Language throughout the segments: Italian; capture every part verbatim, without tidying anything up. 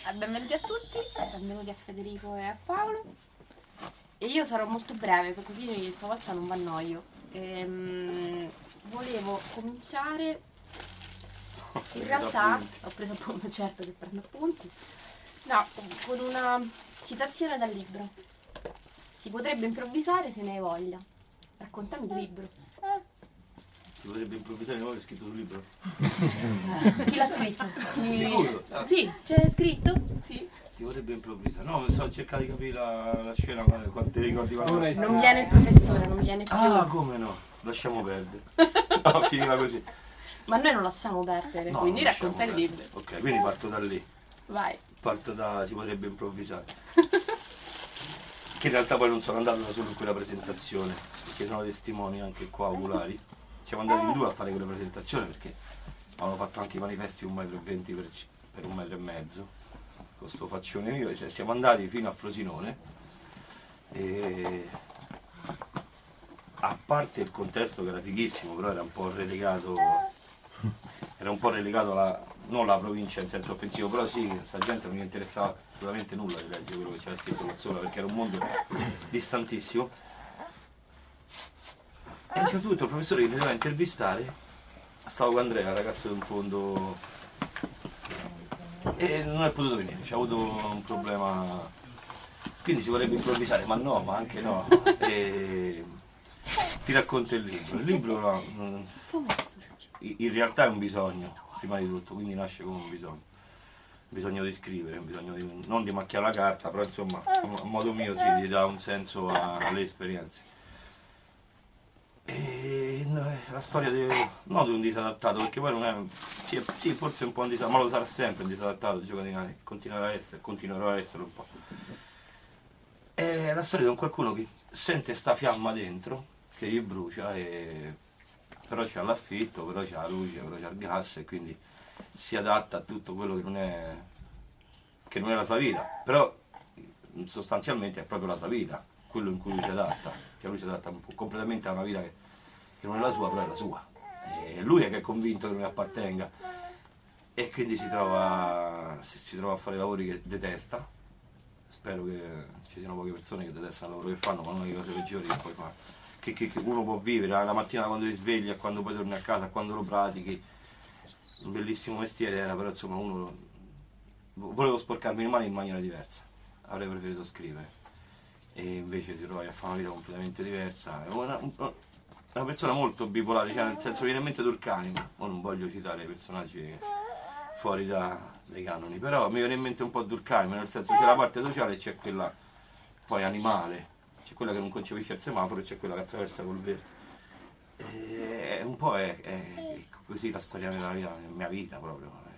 Benvenuti a tutti, benvenuti a Federico e a Paolo. E io sarò molto breve, così stavolta non mi annoio. Ehm, volevo cominciare. In realtà ho preso appunto, certo che prendo appunti. No, con una citazione dal libro. Si potrebbe improvvisare se ne hai voglia. Raccontami il libro. Si potrebbe improvvisare, no? È scritto sul libro? Chi l'ha scritto? Chi... Sicuro? Ah. Sì, c'è scritto? Sì. Si potrebbe improvvisare. No, sto cercando di capire la, la scena, quando ti ricordi quando... Non viene il professore, non viene più. Ah, come no? Lasciamo perdere. No, finiva così. Ma noi non lasciamo perdere, No, quindi non racconta il lasciamo libro. perdere. Ok, quindi parto da lì. Vai. Parto da si potrebbe improvvisare. Che in realtà poi non sono andato da solo in quella presentazione, perché sono testimoni anche qua oculari. Siamo andati in due a fare quella presentazione perché avevano fatto anche i manifesti un metro e venti per, per un metro e mezzo, con sto faccione mio, e siamo andati fino a Frosinone e a parte il contesto che era fighissimo, però era un po' relegato, era un po' relegato alla, non la provincia in senso offensivo, però sì, sta gente non gli interessava assolutamente nulla di leggere quello che c'era scritto là sopra, perché era un mondo distantissimo. E a un certo punto il professore che mi doveva intervistare, stavo con Andrea, ragazzo di un fondo, e non è potuto venire, c'ha avuto un problema, quindi si vorrebbe improvvisare, ma no, ma anche no. E ti racconto il libro. Il libro no, in realtà è un bisogno, prima di tutto, quindi nasce come un bisogno. Bisogno di scrivere, un bisogno di, non di macchiare la carta, però insomma, a modo mio sì, gli dà un senso alle esperienze. E la storia di, no, di un disadattato, perché poi non è, sì, sì, forse è un po' un disadattato, ma lo sarà sempre un disadattato, Giocatinari, continuerà a essere, continuerò a essere un po'. È la storia di un qualcuno che sente sta fiamma dentro, che gli brucia, e però c'ha l'affitto, però c'ha la luce, però c'ha il gas, e quindi si adatta a tutto quello che non è, che non è la sua vita, però sostanzialmente è proprio la sua vita, quello in cui lui si adatta, che lui si adatta un po' completamente a una vita che, che non è la sua, però è la sua. E lui è che è convinto che non gli appartenga, e quindi si trova, si, si trova a fare lavori che detesta. Spero che ci siano poche persone che detestano il lavoro che fanno, ma non è le cose peggiori che puoi fare. Che, che, che uno può vivere la mattina quando ti svegli, a quando poi torni a casa, a quando lo pratichi. Un bellissimo mestiere era, però insomma uno volevo sporcarmi le mani in maniera diversa, avrei preferito scrivere, e invece ti trovi a fare una vita completamente diversa. È una, una persona molto bipolare, cioè nel senso viene in mente Turcani, ma non voglio citare personaggi fuori da, dai canoni, però mi viene in mente un po' Durkheim, nel senso c'è la parte sociale e c'è quella poi animale, c'è quella che non concepisce il semaforo e c'è quella che attraversa col verde. E un po' è, è così la storia della mia, mia vita proprio, è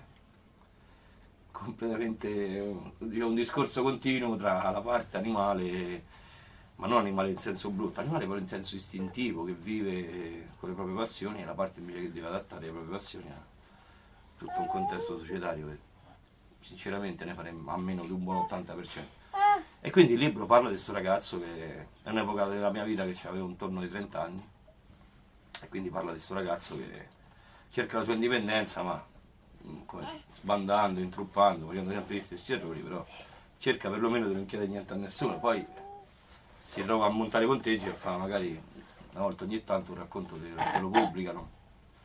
completamente un discorso continuo tra la parte animale, ma non animale in senso brutto, animale però in senso istintivo, che vive con le proprie passioni, e la parte invece che deve adattare le proprie passioni a tutto un contesto societario che sinceramente ne faremo a meno di un buon ottanta per cento. E quindi il libro parla di questo ragazzo che è un'epoca della mia vita che aveva intorno ai trenta anni, e quindi parla di questo ragazzo che cerca la sua indipendenza, ma come, sbandando, intruppando, facendo sempre gli stessi errori, però cerca perlomeno di non chiedere niente a nessuno. Poi si trova a montare conteggi e fa magari una volta ogni tanto un racconto che lo pubblicano.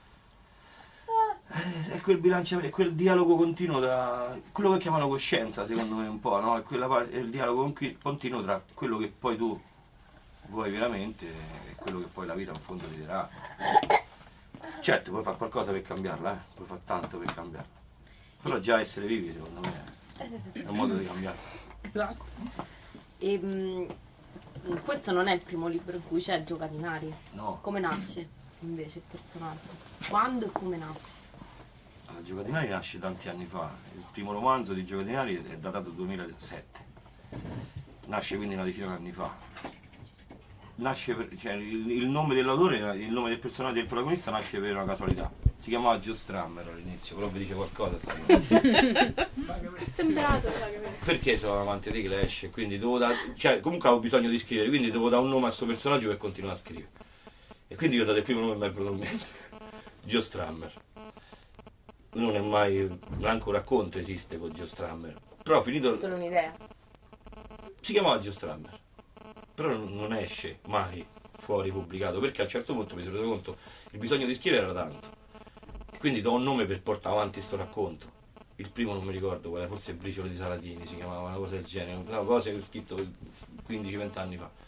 È quel bilancio, è quel dialogo continuo tra quello che chiamano coscienza, secondo me un po', no? È, quella parte, è il dialogo continuo tra quello che poi tu vuoi veramente e quello che poi la vita in fondo ti dirà. Certo, puoi fare qualcosa per cambiarla, eh? Puoi fare tanto per cambiarla, però già essere vivi secondo me è un modo di cambiarla. Esatto. E, mh, questo non è il primo libro in cui c'è Giocatinari. No. Come nasce invece il personaggio? Quando e come nasce? Allora, Giocatinari nasce tanti anni fa, il primo romanzo di Giocatinari è datato duemilasette, nasce quindi una decina di anni fa. Nasce per, cioè, il, il nome dell'autore, il nome del personaggio del protagonista nasce per una casualità. Si chiamava Joe Strummer all'inizio, però vi dice qualcosa. È sembrato perché sono un amante di Clash, quindi devo da, cioè, comunque avevo bisogno di scrivere, quindi devo dare un nome a questo personaggio per continuare a scrivere. E quindi io ho dato il primo nome che mi è venuto in mente, Joe Strummer. Non è mai, neanche un racconto esiste con Joe Strummer, però finito... È solo un'idea. Si chiamava Zio Stramber, però non non esce mai fuori pubblicato, perché a un certo punto mi sono reso conto il bisogno di scrivere era tanto, quindi do un nome per portare avanti sto racconto. Il primo non mi ricordo qual è, forse Briciolo di Saladini si chiamava, una cosa del genere, una cosa che ho scritto quindici venti anni fa.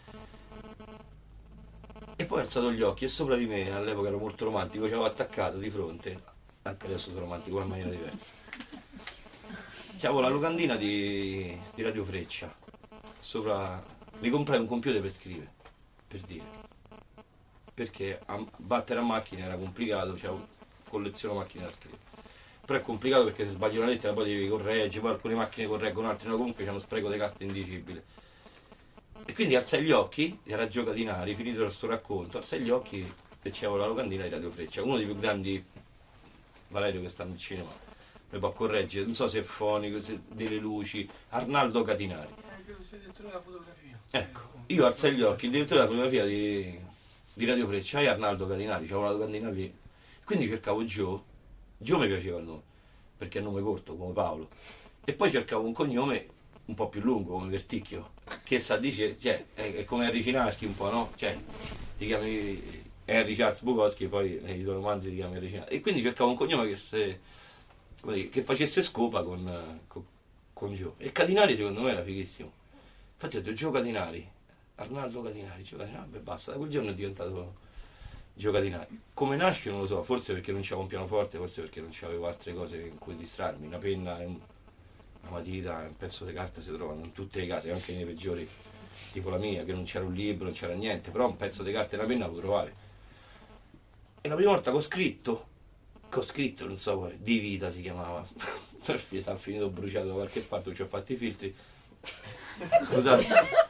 E poi ho alzato gli occhi e sopra di me, all'epoca ero molto romantico, ci avevo attaccato di fronte, anche adesso sono romantico in maniera diversa, c'avevo la locandina di, di Radio Freccia, sopra mi comprai un computer per scrivere, per dire, perché a battere a macchina era complicato, c'avevo colleziono macchine da scrivere. Però è complicato perché se sbagli una lettera poi devi correggere, poi alcune macchine correggono, altre no, comunque c'è uno spreco di carta indicibile. E quindi alzai gli occhi, era Giocatinari, finito il suo racconto, alzai gli occhi e c'avevo la locandina di Radio Freccia, uno dei più grandi, Valerio che sta nel cinema, mi può correggere, non so se è fonico, se delle luci, Arnaldo Catinari. Il direttore della fotografia. Ecco, io alzai gli occhi, il direttore della fotografia di, di Radio Freccia è Arnaldo Catinari, c'avevo la locandina lì. Quindi cercavo Gio, Gio mi piaceva il nome, perché è un nome corto come Paolo, e poi cercavo un cognome un po' più lungo come Verticchio, che sa dice, cioè, è, è come Henry Cinaschi un po', no? Cioè, ti chiami Henry Charles Bukowski e poi nei tuoi romanzi ti chiami Henry Cinaschi. E quindi cercavo un cognome che, se, come dire, che facesse scopa con, con, con Gio. E Catinari secondo me era fighissimo. Infatti ho detto Gio Catinari, Arnaldo Catinari, Gio Catinari, beh basta, da quel giorno è diventato Gio Catinari. Come nasce non lo so, forse perché non c'avevo un pianoforte, forse perché non c'avevo altre cose in cui distrarmi, una penna, una matita, un pezzo di carta si trovano in tutte le case, anche nei peggiori, tipo la mia, che non c'era un libro, non c'era niente, però un pezzo di carta e una penna lo trovavi. E la prima volta che ho scritto, che ho scritto, non so, Di Vita si chiamava, sta finito bruciato da qualche parte, ci ho fatto i filtri, scusate,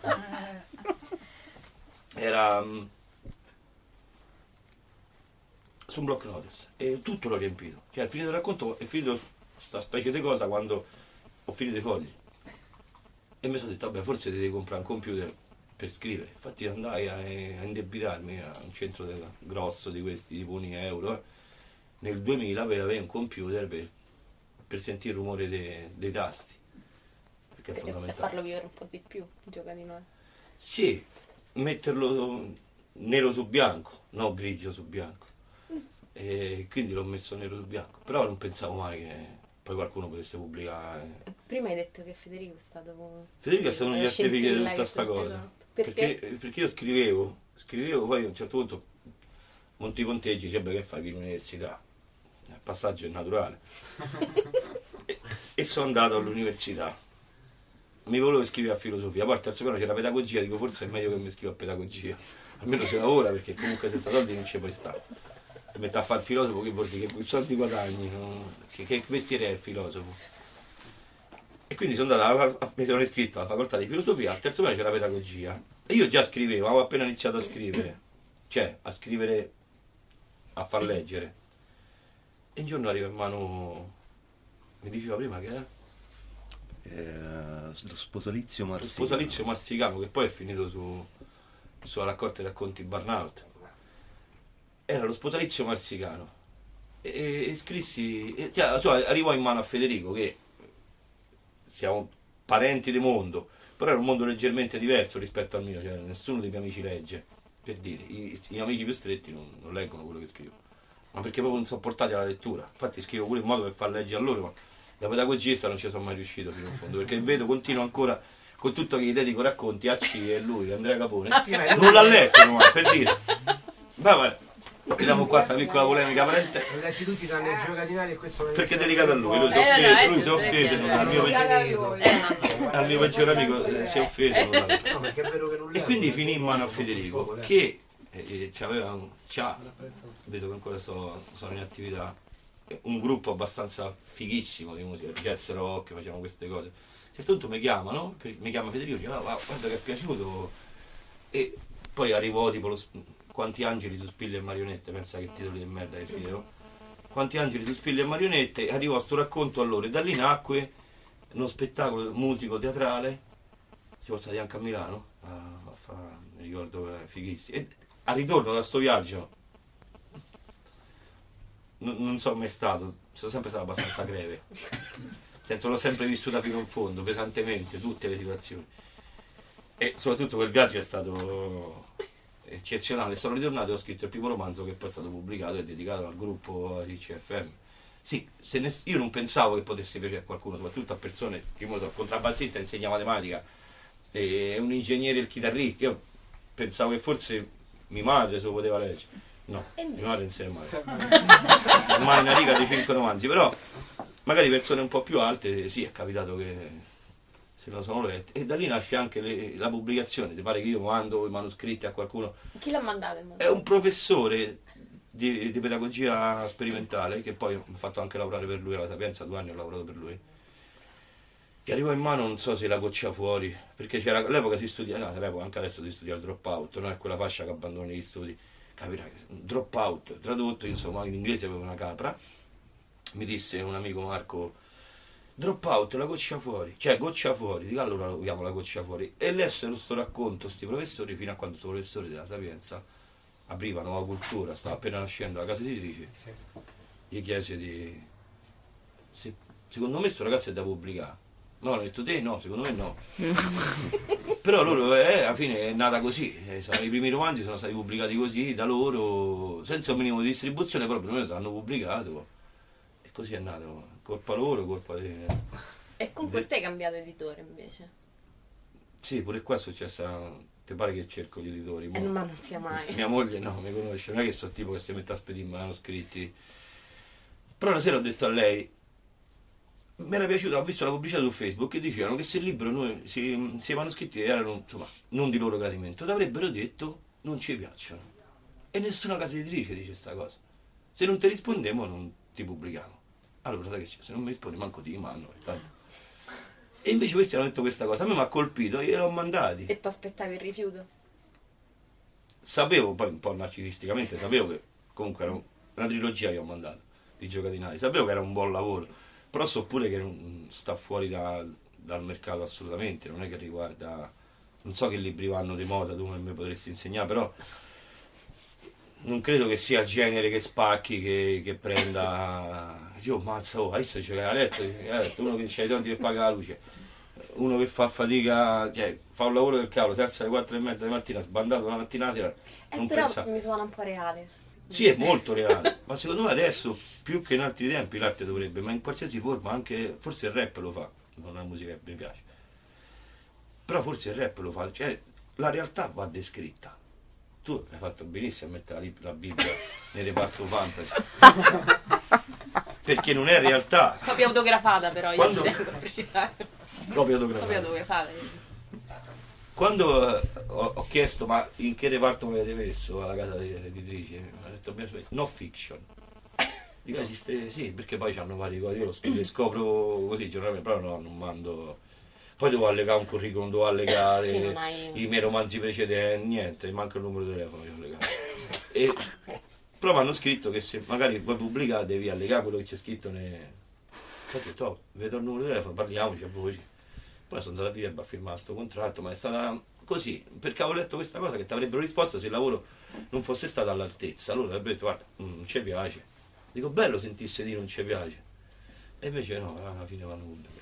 era um, su un block notice e tutto l'ho riempito, cioè è finito il racconto, è finito questa specie di cosa quando ho finito i fogli e mi sono detto vabbè forse devi comprare un computer per scrivere, infatti andai a, a indebitarmi a un centro del, grosso di questi tipo un euro eh, nel duemila per avere un computer per, per sentire il rumore dei, dei tasti, perché è E fondamentale. farlo vivere un po' di più, gioca di noi. Sì, metterlo nero su bianco, no grigio su bianco, e quindi l'ho messo nero su bianco, però non pensavo mai che poi qualcuno potesse pubblicare. Prima hai detto che Federico è stato... Federico è stato uno degli artefici di tutta sta cosa, esatto. Perché? perché, perché io scrivevo, scrivevo poi a un certo punto Monti Ponteggi dice beh che fai qui all'università, il passaggio è naturale e, e sono andato all'università, mi volevo iscrivere a filosofia, poi al terzo piano c'era pedagogia, dico forse è meglio che mi iscrivo a pedagogia, almeno se lavora perché comunque senza soldi non ci puoi stare. E metto a fare il filosofo che vuol dire che soldi guadagni, no? che, che mestiere è il filosofo? E quindi sono andato, a, a, mi sono iscritto alla facoltà di filosofia, al terzo piano c'era pedagogia e io già scrivevo, avevo appena iniziato a scrivere, cioè a scrivere, a far leggere. E un giorno arriva in mano, mi diceva prima che era? Eh, lo sposalizio Lo marsicano. sposalizio marsicano, che poi è finito su, sulla raccolta dei racconti Barnault. Era lo sposalizio marsicano. E, e scrissi, e, cioè, arrivò in mano a Federico, che siamo parenti di mondo, però era un mondo leggermente diverso rispetto al mio, cioè nessuno dei miei amici legge, per dire, i, i miei amici più stretti non, non leggono quello che scrivo, ma perché proprio non sono portati alla lettura, infatti scrivo pure in modo per far leggere a loro, ma da pedagogista non ci sono mai riuscito fino in fondo, perché vedo, continuo ancora con tutto che gli dedico racconti a C e lui, Andrea Capone, Sì, ma non l'ha letto, no, per dire, vabbè, finiamo qua sta piccola polemica parente. Ho letti tutti tranne Gio Catinari e questo Perché è dedicato a lui, lui si Eh, è no, offeso, lui si è eh, offeso, sì, non- sì, al mio, sì. peggiore- al mio peggiore amico eh, si è offeso. non l'ha detto. No, perché è vero che non E leggo, quindi perché finì in mano a non Federico, poco, eh. che eh, c'aveva un, c'ha, vedo che ancora sto, sono in attività, un gruppo abbastanza fighissimo di musica, jazz rock, facciamo queste cose. A un certo punto mi chiamano, per- mi chiama Federico, dice, "Ah, wow, guarda che è piaciuto", e poi arrivò tipo lo, sp- Quanti angeli su spille e marionette, pensa che titoli di merda che scrivevo. Quanti angeli su spille e marionette, arrivò a sto racconto a loro e da lì nacque uno spettacolo musico teatrale, siamo stati anche a Milano, a, a fa, mi ricordo, eh, fighissimo. E al ritorno da sto viaggio, non, non sono mai stato, sono sempre stato abbastanza greve. senso l'ho sempre vissuta fino in fondo, pesantemente, tutte le situazioni. E soprattutto quel viaggio è stato eccezionale. Sono ritornato e ho scritto il primo romanzo che poi è stato pubblicato e dedicato al gruppo I C F M. Sì, se ne, io non pensavo che potesse piacere a qualcuno, soprattutto a persone, che io sono contrabbassista, insegna matematica, è un ingegnere, il chitarrista. Io pensavo che forse mia madre se lo poteva leggere. No, mia madre insegna matematica. Ormai una riga di cinque romanzi, però magari persone un po' più alte, sì, è capitato che se lo sono letti. E da lì nasce anche le, la pubblicazione. Ti pare che io mando i manoscritti a qualcuno? Chi l'ha mandato? È un professore di, di pedagogia sperimentale, che poi ho fatto anche lavorare per lui alla Sapienza, due anni ho lavorato per lui. Che arrivò in mano, non so se la goccia fuori, perché c'era all'epoca si studia, no, all'epoca anche adesso si studia il drop out, no? È quella fascia che abbandoni gli studi. Capirai, drop out, tradotto, insomma, in inglese avevo una capra. Mi disse un amico Marco, drop out, la goccia fuori, cioè goccia fuori, dico allora lo chiamo la goccia fuori. E lessero sto racconto, sti professori, fino a quando sono professori della Sapienza, apriva Nuova Cultura, stava appena nascendo la casa editrice, gli chiese di... Se, secondo me sto ragazzo è da pubblicare. No, hanno detto te no, secondo me no. Però loro, eh, alla fine è nata così, eh, sono, i primi romanzi sono stati pubblicati così, da loro, senza un minimo di distribuzione, però perlomeno l'hanno pubblicato. E così è nato, colpa loro, colpa di... E con questo hai cambiato editore invece? Sì, pure qua è successo, ti pare che cerco gli editori? Eh, ma non sia mai. Mia moglie no, mi conosce, non è che sono tipo che si mette a spedire manoscritti. Però una sera ho detto a lei, mi era piaciuto, ho visto la pubblicità su Facebook che dicevano che se il libro, noi, se, se i manoscritti erano insomma non di loro gradimento, l'avrebbero detto non ci piacciono. E nessuna casa editrice dice sta cosa. Se non ti rispondiamo non ti pubblichiamo. Allora sai che c'è, se non mi rispondi manco ti mando. E invece questi hanno detto questa cosa, a me mi ha colpito e gliel'ho mandati. E ti aspettavi il rifiuto? Sapevo, poi un po' narcisisticamente, sapevo che comunque era una trilogia che ho mandato di giocatinai, sapevo che era un buon lavoro. Però so pure che non sta fuori da, dal mercato assolutamente, non è che riguarda, non so che libri vanno di moda, tu mi potresti insegnare, però non credo che sia il genere che spacchi, che, che prenda, io mazza, oh, adesso c'è a letto, a letto, uno che c'ha i soldi per pagare la luce, uno che fa fatica, cioè fa un lavoro del cavolo, si alza alle quattro e mezza di mattina, sbandato una mattina a sera, non eh, però pensa... mi suona un po' reale. Sì, è molto reale, ma secondo me adesso, più che in altri tempi, l'arte dovrebbe, ma in qualsiasi forma, anche forse il rap lo fa, non è una musica che mi piace, però forse il rap lo fa, cioè la realtà va descritta. Tu hai fatto benissimo a mettere la, la Bibbia nel reparto fantasy, perché non è realtà. Copia autografata però, io Quando... ci tengo a precisare. Copia autografata. Copia autografata. Quando eh, ho, ho chiesto ma in che reparto mi avete messo alla casa editrice, mi ha detto no fiction. Dico esiste, sì, perché poi hanno vari cose, io le scopro così giornalmente, però no, non mando. Poi devo allegare un curriculum, devo allegare hai... i miei romanzi precedenti, niente, manca il numero di telefono che ho allegato. E, però mi hanno scritto che se magari vuoi pubblicare devi allegare quello che c'è scritto nei... Ho detto, oh, vedo il numero di telefono, parliamoci a voce. Poi sono andato via e a firmare questo contratto, ma è stata così, perché avevo letto questa cosa che ti avrebbero risposto se il lavoro non fosse stato all'altezza. Allora avrebbero detto, guarda, non ci piace. Dico, bello sentisse dire non ci piace. E invece no, alla fine vanno pubblicato.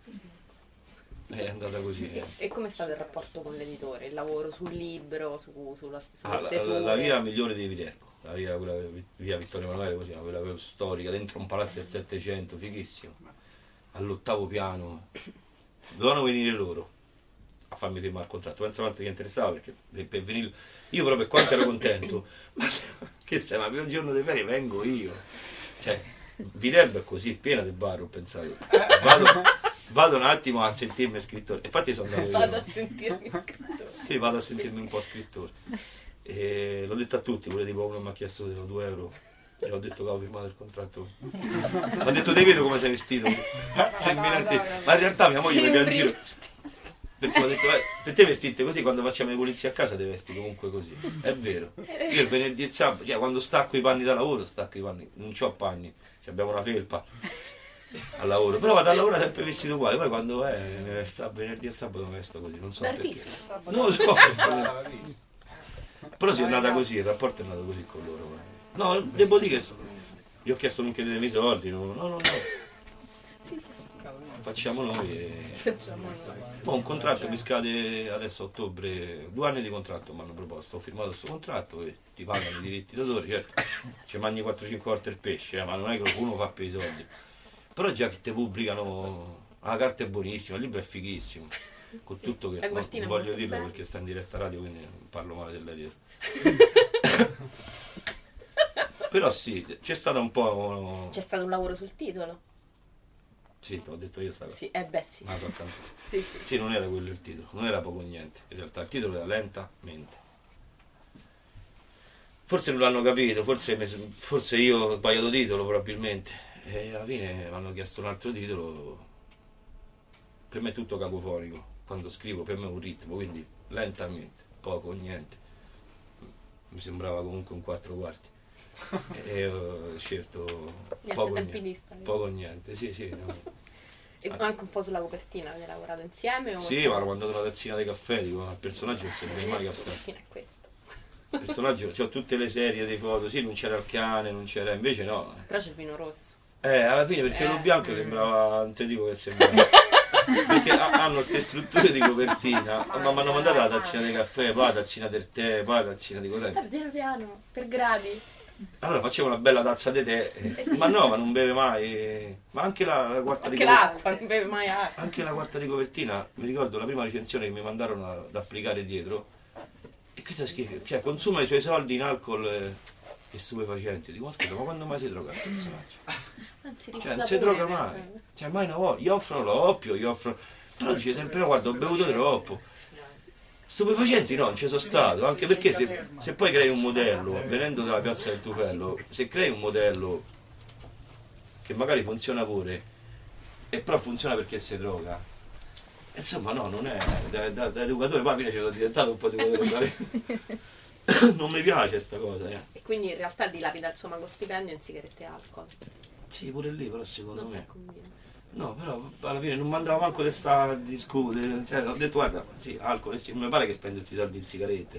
È andata così. E, e com'è stato il rapporto con l'editore? Il lavoro sul libro, su, sulla, sulle ah, stesure? La, la via migliore di Viterbo, la via, quella, via Vittorio Emanuele, così, quella, quella storica, dentro un palazzo del Settecento, fighissimo. All'ottavo piano. Dovevano venire loro a farmi firmare il contratto, pensa quanto mi interessava, perché per, per venire io proprio per quanto ero contento, ma se, che sei, ma per un giorno di ferie vengo io, cioè Viterbo è così piena di bar, ho pensato vado, vado un attimo a sentirmi scrittore, infatti sono andato vado a sentirmi scrittore, sì, vado a sentirmi un po' scrittore e l'ho detto a tutti, pure tipo uno mi ha chiesto due euro e ho detto che avevo firmato il contratto. Mi ha detto, te vedo come sei vestito. Sembri un artista. Ma in realtà mia moglie mi prende in giro. Perché ho detto, eh, per te vestite così, quando facciamo le pulizie a casa ti vesti comunque così. È vero. Io il venerdì e il sabato, cioè quando stacco i panni da lavoro, stacco i panni. Non c'ho panni, cioè, abbiamo una felpa al lavoro. Però vado a lavoro sempre vestito uguale. Poi quando è eh, sta venerdì e sabato mi vesto così, non so perché. Non lo so. Però sì, è nata così, il rapporto è nato così con loro. No, devo dire che gli ho chiesto non chiedetemi i soldi, no, no, no. no. facciamo noi e... Facciamo noi. Poi un contratto mi scade adesso a ottobre, due anni di contratto mi hanno proposto, ho firmato questo contratto e ti pagano i diritti d'autore, certo, ci mangi quattro cinque volte il pesce, eh, ma non è che uno fa per i soldi. Però già che ti pubblicano, la carta è buonissima, il libro è fighissimo, con Sì, tutto che la non copertina è voglio molto dirlo bella. perché sta in diretta radio, quindi non parlo male dell'editor. Però sì, c'è stato un po'... C'è stato un lavoro sul titolo? Sì, te l'ho detto io sta cosa. Sì, eh beh sì. Ma tocca a me. Sì, sì. Sì, non era quello il titolo, non era poco niente, in realtà il titolo era Lentamente. Forse non l'hanno capito, forse, mi- forse io ho sbagliato titolo probabilmente, e alla fine mi hanno chiesto un altro titolo. Per me è tutto cacofonico, quando scrivo per me è un ritmo, quindi lentamente, poco o niente. Mi sembrava comunque un quattro quarti. E ho scelto Niente poco o tempi niente. dispari. Poco o niente, sì, sì. No. E anche un po' sulla copertina avete lavorato insieme? O Sì, mi hanno mandato una tazzina di caffè, dico, il personaggio non si beve mai La caffè. copertina è questa. Il personaggio, c'ho tutte le serie dei foto, sì, non c'era il cane, non c'era, invece no. Però c'è il vino rosso. Eh, alla fine perché Eh. lo bianco sembrava, non ti dico che sembrava. Perché ha- hanno queste strutture di copertina, ma mi hanno mandato la tazzina di caffè, poi la tazzina del tè, poi la tazzina di cos'è. Eh, piano piano, per gradi. Allora facevo una bella tazza di tè, eh, ma no, ma non beve mai. Ma anche la, la quarta di Anche copertina. l'acqua, non beve mai acqua. Anche la quarta di copertina, mi ricordo la prima recensione che mi mandarono ad applicare dietro. E questa schifo, cioè consuma i suoi soldi in alcol e, e stupefacenti. Dico, ma scusa, ma quando mai si droga il personaggio? Anzi, Cioè non si droga mai, cioè mai una volta, gli offrono l'oppio, gli offrono... Però dice sempre no, guarda, ho bevuto troppo. Stupefacenti no, non ci sono stato, anche perché se, se poi crei un modello, venendo dalla piazza del Tufello, se crei un modello che magari funziona pure, e però funziona perché si droga, insomma no, non è, da, da, da educatore, poi alla fine ci sono diventato un po' di educatore. Non mi piace sta cosa, eh. E quindi in realtà dilapida il suo mago stipendio in sigarette e alcol. Sì, pure lì, però secondo Non me... ti conviene. No, però alla fine non mandava manco di sta a discutere, cioè ho detto guarda, sì, alcol, sì, non mi pare che spendete i soldi in sigarette.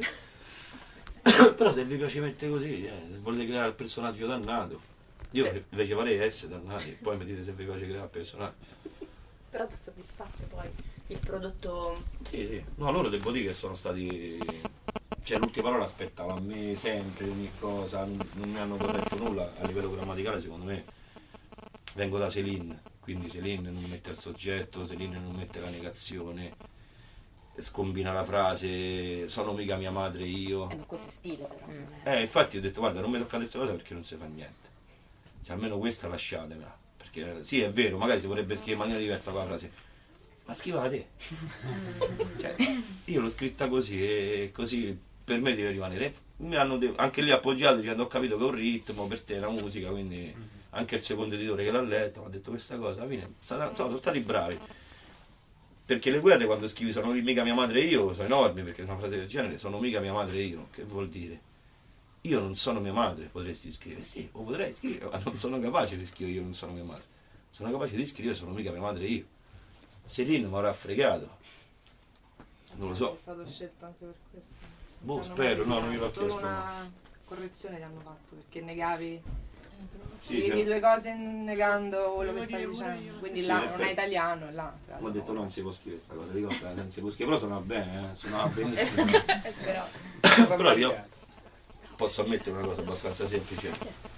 Però se vi piace mettere così, eh, se volete creare il personaggio dannato, io Beh. invece farei essere dannati, e poi mi dite se vi piace creare il personaggio. Però ti soddisfatto poi il prodotto. Sì, sì, no, loro devo dire che sono stati... Cioè l'ultima parola aspettava a me sempre, ogni cosa, non non mi hanno corretto nulla a livello grammaticale, secondo me. Vengo da Céline, quindi Céline non mette il soggetto, Céline non mette la negazione, scombina la frase, sono mica mia madre io. Eh, ma questo è stile però. non è- Eh, infatti ho detto guarda non mi toccate questa cosa perché non si fa niente. Cioè almeno questa lasciatemela. Perché sì è vero, magari si potrebbe scrivere in maniera diversa con la frase. Ma scrivela te. Cioè, io l'ho scritta così e così per me deve rimanere. Mi hanno de- anche lì appoggiato dicendo ho capito che è un ritmo, per te è la musica, quindi anche il secondo editore che l'ha letto mi ha detto questa cosa, alla fine è stata- sono, sono stati bravi. Perché le guerre quando scrivi sono mica mia madre e io sono enormi, perché una frase del genere sono mica mia madre e io, che vuol dire? Io non sono mia madre, potresti scrivere, sì, o potrei scrivere, ma non sono capace di scrivere io non sono mia madre. Sono capace di scrivere sono mica mia madre e io. Céline mi avrà fregato. Non lo so. È stato scelto anche per questo. Boh, Ci hanno spero, mai- no, non gliel'ho solo chiesto. una correzione ti hanno fatto perché negavi Sì, scrivi sì. due cose negando quello che stavi Volevo dire dicendo. pure io. Quindi Sì, là in non è effetti. italiano, là. tra Mi ha detto l'altro. no, non si può scrivere questa cosa, dico, eh, non si può scrivere, però suona bene, eh, suonava benissimo. Però. Però io posso ammettere una cosa abbastanza semplice.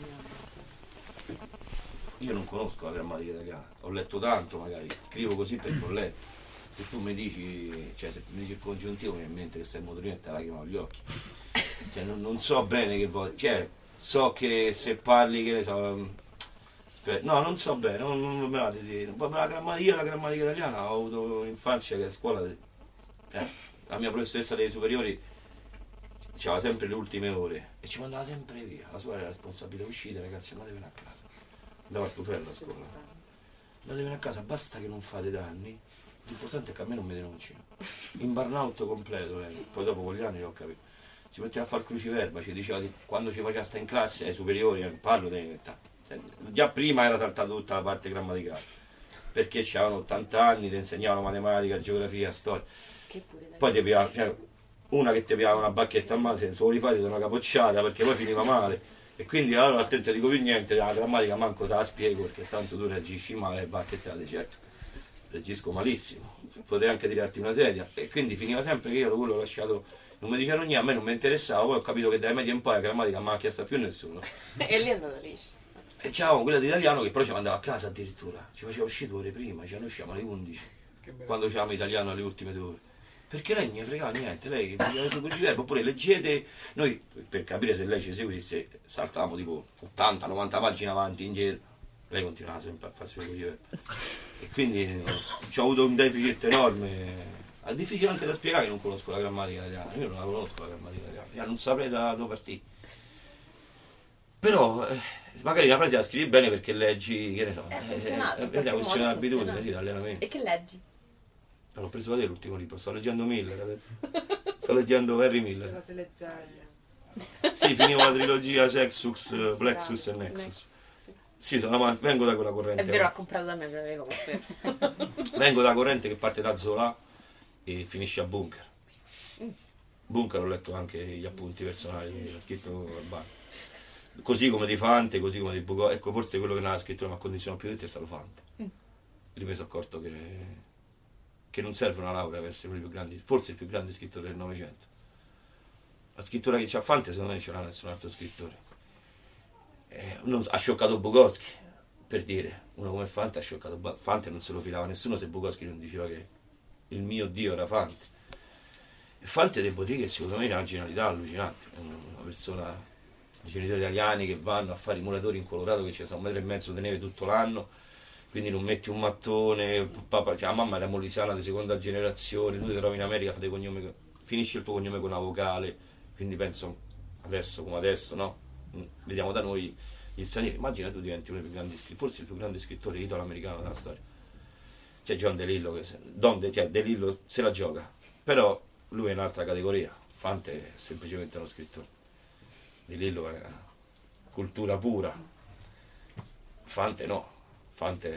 Io non conosco la grammatica italiana, ho letto tanto magari, scrivo così perché ho letto. Se tu mi dici, cioè se mi dici il congiuntivo mi viene in mente che stai in motorino e te la chiamo agli occhi. Cioè non, non so bene che vuoi, cioè so che se parli che ne so. Aspetta, no, non so bene, non, non me la devo dire. Poi la grammatica, io la grammatica italiana ho avuto un'infanzia che a scuola, eh, la mia professoressa delle superiori diceva sempre le ultime ore e ci mandava sempre via. La sua era la responsabilità, uscite ragazzi, andatevene a casa. Andavo al Tufello a scuola. Andatevene a casa, basta che non fate danni. L'importante è che a me non mi denunciano. In burnout completo, eh. Poi dopo con gli anni l'ho capito. Ci metteva a fare il cruciverba, ci diceva di, quando ci faceva stare in classe ai superiori, eh, parlo di, già prima era saltata tutta la parte grammaticale. Perché c'erano ottanta anni, ti insegnavano matematica, geografia, storia. Che pure dai. Poi ti piava, cioè, una che ti piava una bacchetta a mano, se non solo rifai ti dà una capocciata perché poi finiva male. E quindi allora attento dico più niente, la grammatica manco te la spiego perché tanto tu reagisci male e bacchettate, certo. leggisco malissimo, potrei anche tirarti una sedia, e quindi finiva sempre che io quello l'ho lasciato, non mi dicevano niente, a me non mi interessava, poi ho capito che dalle medie in poi la grammatica non mi ha chiesto più nessuno. E lì è andato liscio. E c'avevamo quella di italiano che però ci mandava a casa addirittura, ci faceva uscire due ore prima, cioè noi usciamo alle undici, quando c'avevamo italiano alle ultime due ore. Perché lei non gli fregava niente, lei faceva sul cruciverbo, oppure leggete, noi per capire se lei ci seguisse saltavamo tipo ottanta novanta pagine avanti, indietro, lei continuava sempre a farsi il cruciverbo. E quindi eh, ci ho avuto un deficit enorme, è difficile anche da spiegare che non conosco la grammatica italiana, io non la conosco la grammatica italiana, io non saprei da dove partire. Però eh, magari la frase la scrivi bene perché leggi, che ne so, È eh, funzionato, eh, in è qualche una questione modo di abitudine, funziona. sì, di allenamento. E che leggi? L'ho preso da te l'ultimo libro, sto leggendo Miller adesso. Sto leggendo Harry Le Miller. cose leggere. Sì, finivo la trilogia Sexus, eh, Sì, Plexus e bravo. Nexus. Sì, sono avanti, vengo da quella corrente. È vero, ha comprato da me, ve l'avevo confermo. Vengo da corrente che parte da Zola e finisce a Bunker. Mm. Bunker ho letto anche gli appunti personali, l'ha scritto Urbano. Così come di Fante, così come di Bukowski. Ecco, forse quello che non ha scritto mi ha condizionato più di tutti è stato Fante. Mm. Lì mi sono accorto che, che non serve una laurea per essere uno dei più grandi, forse il più grande scrittore del Novecento. La scrittura che c'ha Fante secondo me non ce l'ha nessun altro scrittore. Eh, non- ha scioccato Bukowski, per dire, uno come Fante ha scioccato Ba- Fante, non se lo filava nessuno se Bukowski non diceva che il mio Dio era Fante. E Fante devo dire che secondo me ha una genialità allucinante, è una persona, i genitori italiani che vanno a fare i muratori in Colorado che ci sono un metro e mezzo di neve tutto l'anno, quindi non metti un mattone, papà, cioè, la mamma era molisana di seconda generazione, tu ti trovi in America, fate cognome, finisci il tuo cognome con una vocale, quindi penso adesso come adesso, no? Mm, vediamo da noi gli stranieri, immagina tu diventi uno dei più grandi scrittori, forse il più grande scrittore italo-americano della storia. C'è John DeLillo che se, Don De, cioè, DeLillo se la gioca, però lui è un'altra categoria, Fante è semplicemente uno scrittore. DeLillo è cultura pura, Fante no, Fante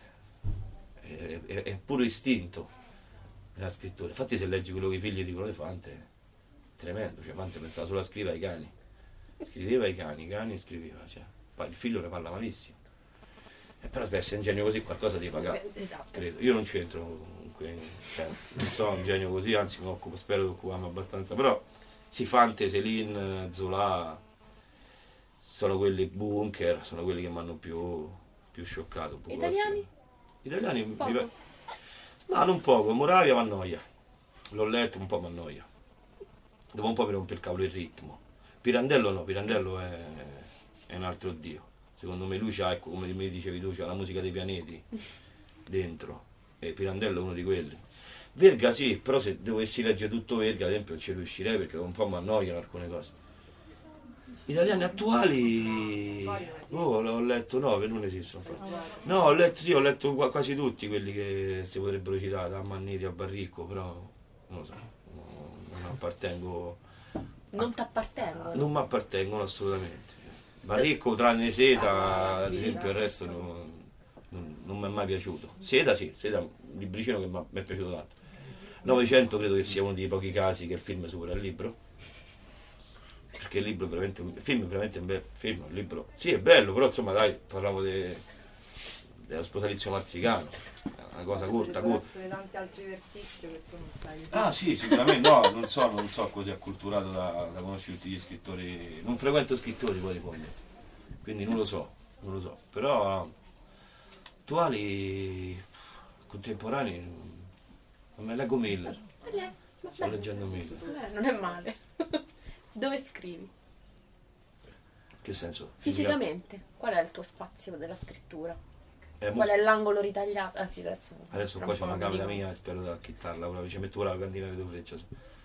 è, è, è, è puro istinto nella scrittura. Infatti se leggi quello che i figli dicono di Fante è tremendo, cioè Fante pensava solo a scrivere ai cani, scriveva ai cani, i cani scriveva, cioè, poi il figlio ne parla malissimo. Eh, però per essere un genio così qualcosa devi pagare, Esatto. credo. Io non c'entro comunque, cioè, non sono un genio così, anzi mi occupo, spero di occuparmi abbastanza, però sì, Fante, Céline, Zola sono quelli, Bunker, sono quelli che mi hanno più, più scioccato. Bukowski. Italiani? Italiani mi Poco. mi- ma non poco, Moravia mi annoia, l'ho letto, un po' mi annoia, dopo un po' mi rompe il cavolo il ritmo. Pirandello no, Pirandello è, è un altro dio, secondo me lui c'ha, ecco, come mi dicevi tu, c'ha la musica dei pianeti dentro, e Pirandello è uno di quelli. Verga sì, però se dovessi leggere tutto Verga ad esempio non ci riuscirei perché un po' mi annoiano alcune cose. Italiani attuali, oh, l'ho letto, no, che non esistono. infatti. No, ho letto, sì, ho letto qua- quasi tutti quelli che si potrebbero citare, da Manniti a Barricco, però non lo so, no, non appartengo, Non ti appartengono. non mi appartengono assolutamente. Barricco tranne Seta, ad esempio, il resto non, non- non mi è mai piaciuto. Seta sì, Seta è un libricino che mi è piaciuto tanto. Novecento credo che sia uno dei pochi casi che il film supera il libro. Perché il libro è veramente, il film è veramente un bel film, il libro, sì è bello, però insomma dai, parliamo de- dello sposalizio marsicano, è una cosa corta, Potrebbero corta. essere tanti altri verticchi che tu non sai. Ah sì, sicuramente, no, non so, non so così acculturato da, da conoscere tutti gli scrittori, non frequento scrittori poi di fondo, quindi non lo so, non lo so, però attuali, contemporanei, non me leggo Miller, Eh, sto leggendo Miller, eh, non è male. Dove scrivi? che senso? Fisicamente, qual è il tuo spazio della scrittura? Eh, mo- Qual è l'angolo ritagliato? Ah sì, adesso. Adesso tra qua un c'è po' una non mi camera dico. mia e spero di acchittarla, ora ci metto ora la cantina di due frecce.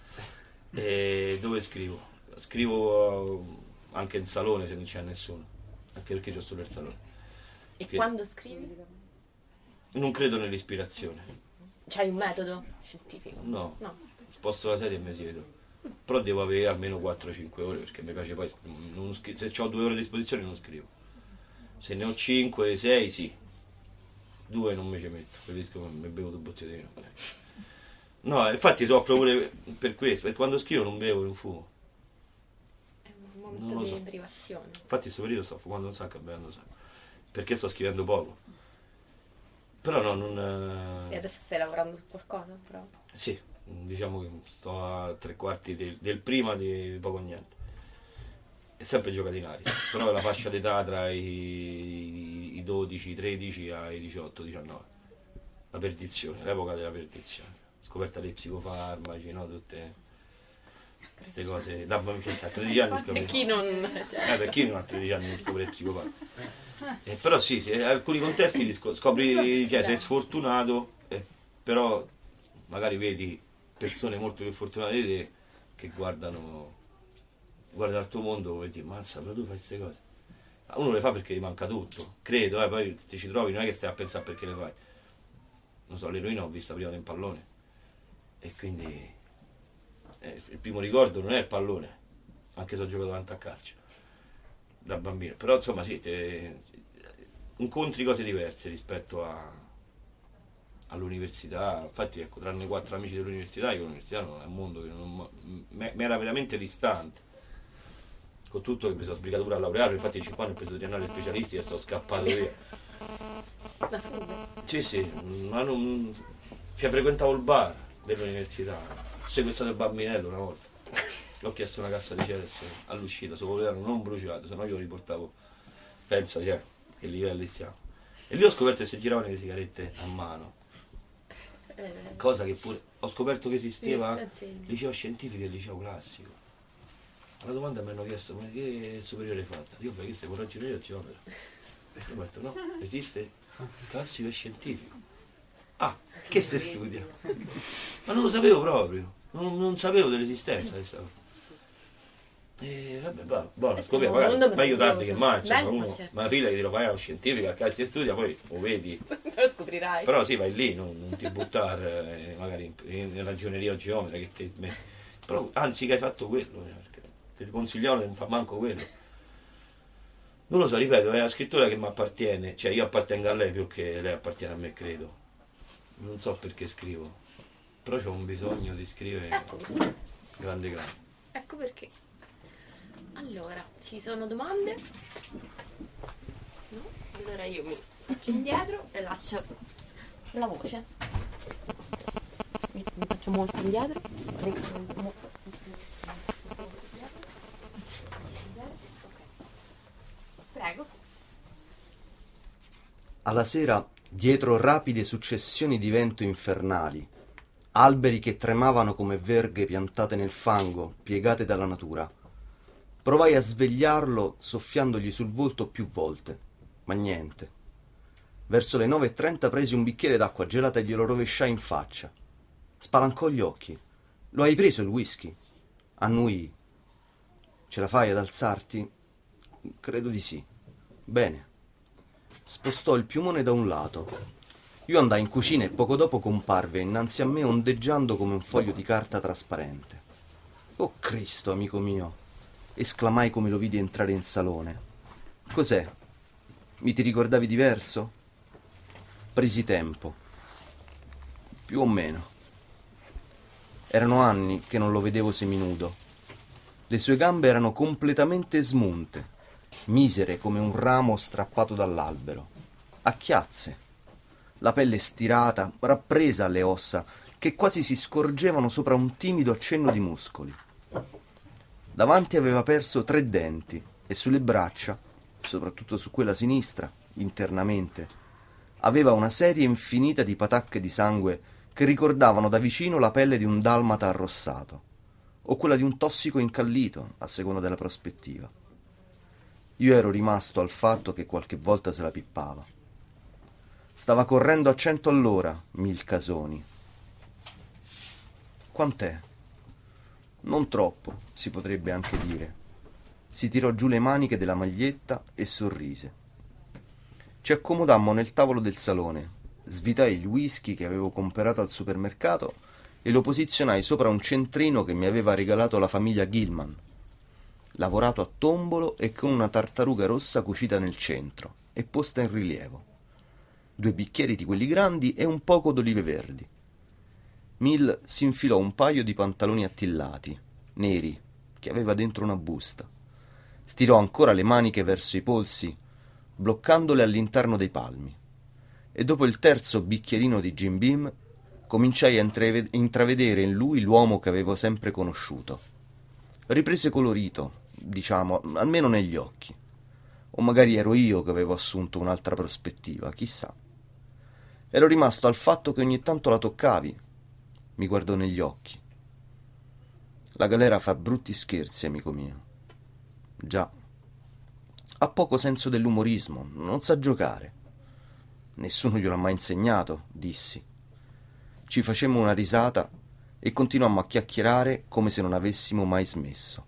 E dove scrivo? Scrivo eh, anche in salone se non c'è nessuno, anche perché c'ho solo il salone. E Che- quando scrivi? Non credo nell'ispirazione, C'hai un metodo scientifico? no, No. sposto la sedia e mi siedo. Però devo avere almeno quattro cinque ore perché mi piace poi, non scri- se ho due ore a disposizione non scrivo. Se ne ho cinque, sei sì, due non mi ci metto, preferisco mi bevo due bottiglie di vino. No, infatti soffro pure per questo, perché quando scrivo non bevo, non fumo. È un Non momento lo di so. privazione. Infatti in questo periodo sto fumando un sacco e bevendo un sacco, perché sto scrivendo poco. Però no, non... E adesso stai lavorando su qualcosa, però. Sì, diciamo che sto a tre quarti del, del prima di poco o niente. È sempre giocatinari, però è la fascia d'età tra i, i dodici, tredici ai diciotto, diciannove. La perdizione, l'epoca della perdizione. Scoperta dei psicofarmaci, no? Tutte queste cose. Da bambino a tredici anni scopri. E chi non. Cioè. Eh, per chi non ha tredici anni non scopre il psicofarmaco. Eh, però sì, in alcuni contesti li scop- scopri, cioè sei sfortunato, eh, però magari vedi persone molto più fortunate di te che guardano, guardano il tuo mondo e dici, mazza, però tu fai queste cose. Uno le fa perché gli manca tutto, credo, eh, poi ti ci trovi, non è che stai a pensare perché le fai. Non so, l'eroina ho vista prima del pallone e quindi eh, il primo ricordo non è il pallone, anche se ho giocato davanti a calcio da bambino, però insomma sì, te, incontri cose diverse rispetto a, all'università. Infatti ecco, tranne quattro amici dell'università, io l'università non è un mondo che non, mi era veramente distante, con tutto che mi sono sbrigato pure a laureare, infatti cinque anni ho preso triennale specialisti e sono scappato via. La fuga. Sì sì, ma non, cioè, frequentavo il bar dell'università, ho sequestrato il bambinello una volta. Ho chiesto una cassa di Ceres all'uscita, suo compleanno non bruciato, se no io lo riportavo, pensa, cioè, che livelli stiamo. E lì ho scoperto che si giravano le sigarette a mano, cosa che pure ho scoperto che esisteva liceo scientifico e liceo classico. Alla domanda mi hanno chiesto, ma che superiore hai fatto? Io perché stai con ragioneria o geometra? Io ho detto no, esiste classico e scientifico. Ah, che se studia? Ma non lo sapevo proprio, non, non sapevo dell'esistenza di questa cosa. E vabbè, buono, buono, scopri, magari meglio tardi che mai, insomma, bello, uno, certo. ma la figlia che ti lo fai a scientifica, a si studia, poi lo vedi. Però scoprirai. Però sì, vai lì, non, non ti buttare eh, magari in, in ragioneria o geometra, che ti metti. Però anzi che hai fatto quello, eh, perché ti consigliavano di non fa manco quello. Non lo so, ripeto, è la scrittura che mi appartiene, cioè io appartengo a lei più che lei appartiene a me, credo. Non so perché scrivo, però c'ho un bisogno di scrivere Ecco. grande grande. Ecco perché. Allora, ci sono domande? No? Allora io mi faccio indietro e lascio la voce. Mi, mi faccio molto indietro. Prego. Alla sera, dietro rapide successioni di vento infernali, alberi che tremavano come verghe piantate nel fango, piegate dalla natura, provai a svegliarlo soffiandogli sul volto più volte, ma niente. Verso le nove e trenta presi un bicchiere d'acqua gelata e glielo rovesciai in faccia. Spalancò gli occhi. Lo hai preso il whisky? Annuii. Ce la fai ad alzarti? Credo di sì. Bene. Spostò il piumone da un lato. Io andai in cucina e poco dopo comparve innanzi a me ondeggiando come un foglio di carta trasparente. Oh Cristo, amico mio! Esclamai come lo vidi entrare in salone. Cos'è? Mi ti ricordavi diverso? Presi tempo. Più o meno. Erano anni che non lo vedevo seminudo. Le sue gambe erano completamente smunte, misere come un ramo strappato dall'albero, a chiazze, la pelle stirata, rappresa alle ossa, che quasi si scorgevano sopra un timido accenno di muscoli. Davanti aveva perso tre denti e sulle braccia, soprattutto su quella sinistra, internamente, aveva una serie infinita di patacche di sangue che ricordavano da vicino la pelle di un dalmata arrossato, o quella di un tossico incallito, a seconda della prospettiva. Io ero rimasto al fatto che qualche volta se la pippava. Stava correndo a cento all'ora, mil casoni. Quant'è? Non troppo, si potrebbe anche dire. Si tirò giù le maniche della maglietta e sorrise. Ci accomodammo nel tavolo del salone, svitai il whisky che avevo comperato al supermercato e lo posizionai sopra un centrino che mi aveva regalato la famiglia Gilman, lavorato a tombolo e con una tartaruga rossa cucita nel centro e posta in rilievo. Due bicchieri di quelli grandi e un poco d'olive verdi. Mill si infilò un paio di pantaloni attillati, neri, che aveva dentro una busta. Stirò ancora le maniche verso i polsi, bloccandole all'interno dei palmi, e dopo il terzo bicchierino di Jim Beam cominciai a intrave- intravedere in lui l'uomo che avevo sempre conosciuto. Riprese colorito, diciamo, almeno negli occhi. O magari ero io che avevo assunto un'altra prospettiva, chissà. Ero rimasto al fatto che ogni tanto la toccavi. Mi guardò negli occhi. La galera fa brutti scherzi, amico mio. Già. Ha poco senso dell'umorismo, non sa giocare. Nessuno glielo ha mai insegnato, dissi. Ci facemmo una risata e continuammo a chiacchierare come se non avessimo mai smesso.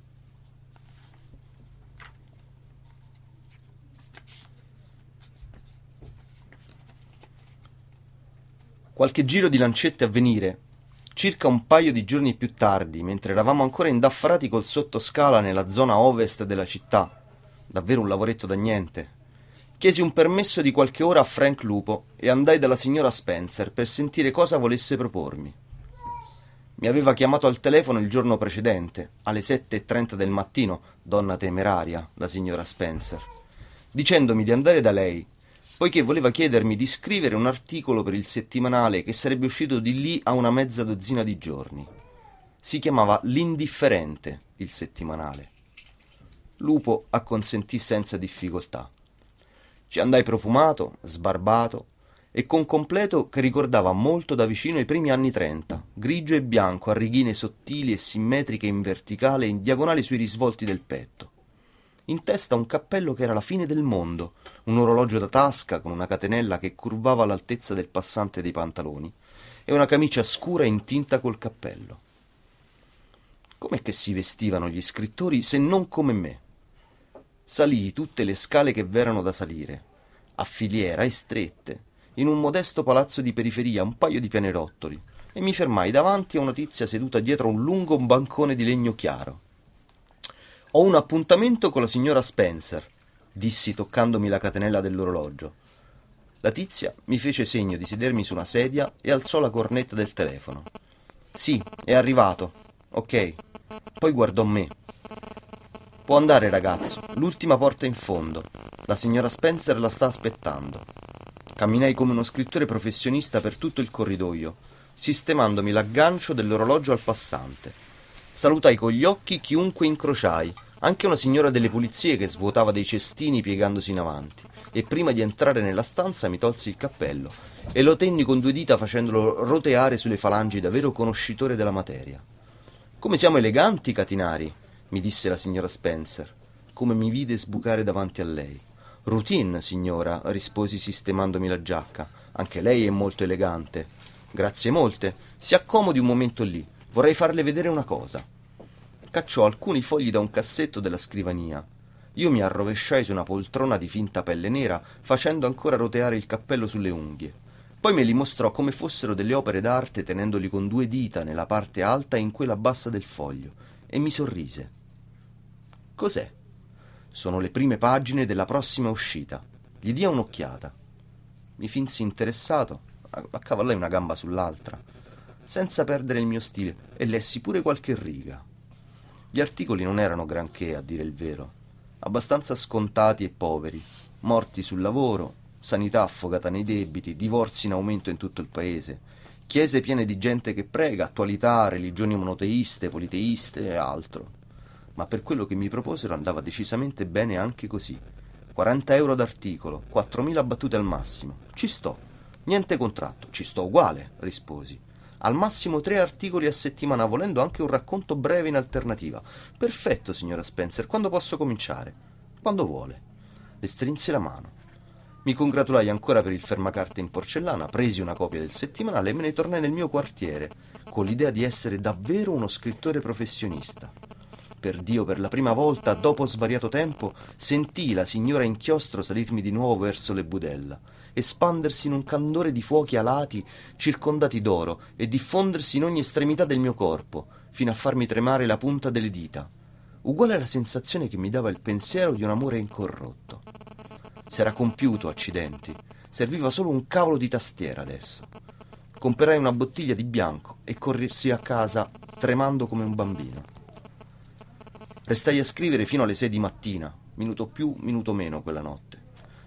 Qualche giro di lancette a venire, circa un paio di giorni più tardi, mentre eravamo ancora indaffarati col sottoscala nella zona ovest della città, davvero un lavoretto da niente, chiesi un permesso di qualche ora a Frank Lupo e andai dalla signora Spencer per sentire cosa volesse propormi. Mi aveva chiamato al telefono il giorno precedente, alle sette e trenta del mattino, donna temeraria, la signora Spencer, dicendomi di andare da lei, poiché voleva chiedermi di scrivere un articolo per il settimanale che sarebbe uscito di lì a una mezza dozzina di giorni. Si chiamava L'Indifferente, il settimanale. Lupo acconsentì senza difficoltà. Ci andai profumato, sbarbato e con completo che ricordava molto da vicino i primi anni trenta, grigio e bianco a righine sottili e simmetriche in verticale e in diagonale sui risvolti del petto. In testa un cappello che era la fine del mondo, un orologio da tasca con una catenella che curvava all'altezza del passante dei pantaloni e una camicia scura intinta col cappello. Com'è che si vestivano gli scrittori se non come me? Salii tutte le scale che v'erano da salire, a filiera e strette, in un modesto palazzo di periferia, un paio di pianerottoli, e mi fermai davanti a una tizia seduta dietro un lungo bancone di legno chiaro. «Ho un appuntamento con la signora Spencer», dissi toccandomi la catenella dell'orologio. La tizia mi fece segno di sedermi su una sedia e alzò la cornetta del telefono. «Sì, è arrivato. Ok». Poi guardò me. «Può andare, ragazzo, l'ultima porta in fondo. La signora Spencer la sta aspettando». Camminai come uno scrittore professionista per tutto il corridoio, sistemandomi l'aggancio dell'orologio al passante. Salutai con gli occhi chiunque incrociai, anche una signora delle pulizie che svuotava dei cestini piegandosi in avanti, e prima di entrare nella stanza mi tolsi il cappello e lo tenni con due dita facendolo roteare sulle falangi da vero conoscitore della materia. «Come siamo eleganti, catinari», mi disse la signora Spencer, come mi vide sbucare davanti a lei. «Routine, signora», risposi sistemandomi la giacca. «Anche lei è molto elegante». «Grazie molte. Si accomodi un momento lì. Vorrei farle vedere una cosa». Cacciò alcuni fogli da un cassetto della scrivania. Io mi arrovesciai su una poltrona di finta pelle nera, facendo ancora roteare il cappello sulle unghie. Poi me li mostrò come fossero delle opere d'arte, tenendoli con due dita nella parte alta e in quella bassa del foglio, e mi sorrise. «Cos'è?» «Sono le prime pagine della prossima uscita. Gli dia un'occhiata». Mi finsi interessato, accavallai una gamba sull'altra, senza perdere il mio stile, e lessi pure qualche riga. Gli articoli non erano granché, a dire il vero, abbastanza scontati e poveri, morti sul lavoro, sanità affogata nei debiti, divorzi in aumento in tutto il paese, chiese piene di gente che prega, attualità, religioni monoteiste, politeiste e altro. Ma per quello che mi proposero andava decisamente bene anche così. quaranta euro d'articolo, quattromila battute al massimo. Ci sto. Niente contratto. Ci sto uguale, risposi. Al massimo tre articoli a settimana, volendo anche un racconto breve in alternativa. Perfetto, signora Spencer. Quando posso cominciare? Quando vuole. Le strinse la mano. Mi congratulai ancora per il fermacarte in porcellana, presi una copia del settimanale e me ne tornai nel mio quartiere, con l'idea di essere davvero uno scrittore professionista. Per Dio, per la prima volta, dopo svariato tempo, sentii la signora Inchiostro salirmi di nuovo verso le budella, espandersi in un candore di fuochi alati circondati d'oro e diffondersi in ogni estremità del mio corpo, fino a farmi tremare la punta delle dita, uguale alla sensazione che mi dava il pensiero di un amore incorrotto. S'era compiuto, accidenti, serviva solo un cavolo di tastiera adesso. Comperai una bottiglia di bianco e corsi a casa tremando come un bambino. Restai a scrivere fino alle sei di mattina, minuto più, minuto meno quella notte.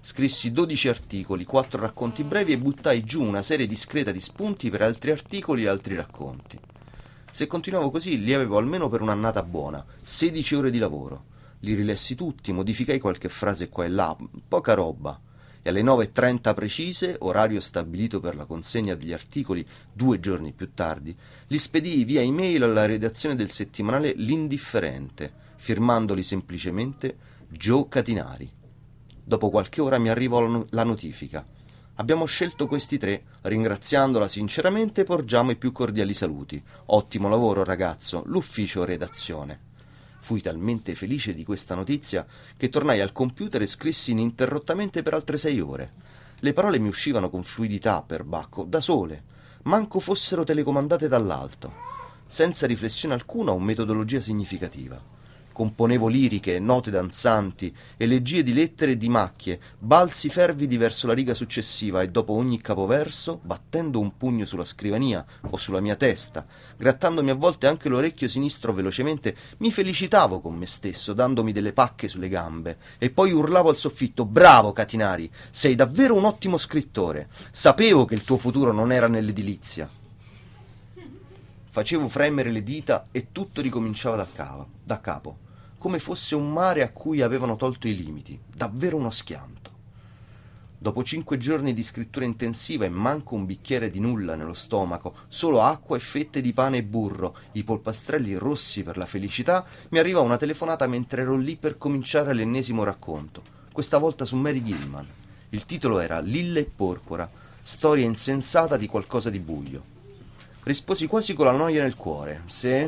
Scrissi dodici articoli, quattro racconti brevi e buttai giù una serie discreta di spunti per altri articoli e altri racconti. Se continuavo così li avevo almeno per un'annata buona, sedici ore di lavoro. Li rilessi tutti, modificai qualche frase qua e là, poca roba. E alle nove e trenta precise, orario stabilito per la consegna degli articoli due giorni più tardi, li spedii via email alla redazione del settimanale L'Indifferente, firmandoli semplicemente Gio Catinari. Dopo qualche ora mi arrivò la, no- la notifica. Abbiamo scelto questi tre, ringraziandola sinceramente porgiamo i più cordiali saluti. Ottimo lavoro ragazzo, l'ufficio redazione. Fui talmente felice di questa notizia che tornai al computer e scrissi ininterrottamente per altre sei ore. Le parole mi uscivano con fluidità, perbacco, da sole, manco fossero telecomandate dall'alto, senza riflessione alcuna o metodologia significativa. Componevo liriche, note danzanti, elegie di lettere e di macchie, balzi fervidi verso la riga successiva e dopo ogni capoverso, battendo un pugno sulla scrivania o sulla mia testa, grattandomi a volte anche l'orecchio sinistro velocemente, mi felicitavo con me stesso, dandomi delle pacche sulle gambe, e poi urlavo al soffitto: «Bravo, Catinari, sei davvero un ottimo scrittore! Sapevo che il tuo futuro non era nell'edilizia!» Facevo fremere le dita e tutto ricominciava da, cava, da capo, come fosse un mare a cui avevano tolto i limiti, davvero uno schianto. Dopo cinque giorni di scrittura intensiva e manco un bicchiere di nulla nello stomaco, solo acqua e fette di pane e burro, i polpastrelli rossi per la felicità, mi arriva una telefonata mentre ero lì per cominciare l'ennesimo racconto, questa volta su Mary Gilman. Il titolo era Lilla e Porpora, storia insensata di qualcosa di buio. Risposi quasi con la noia nel cuore. «Se?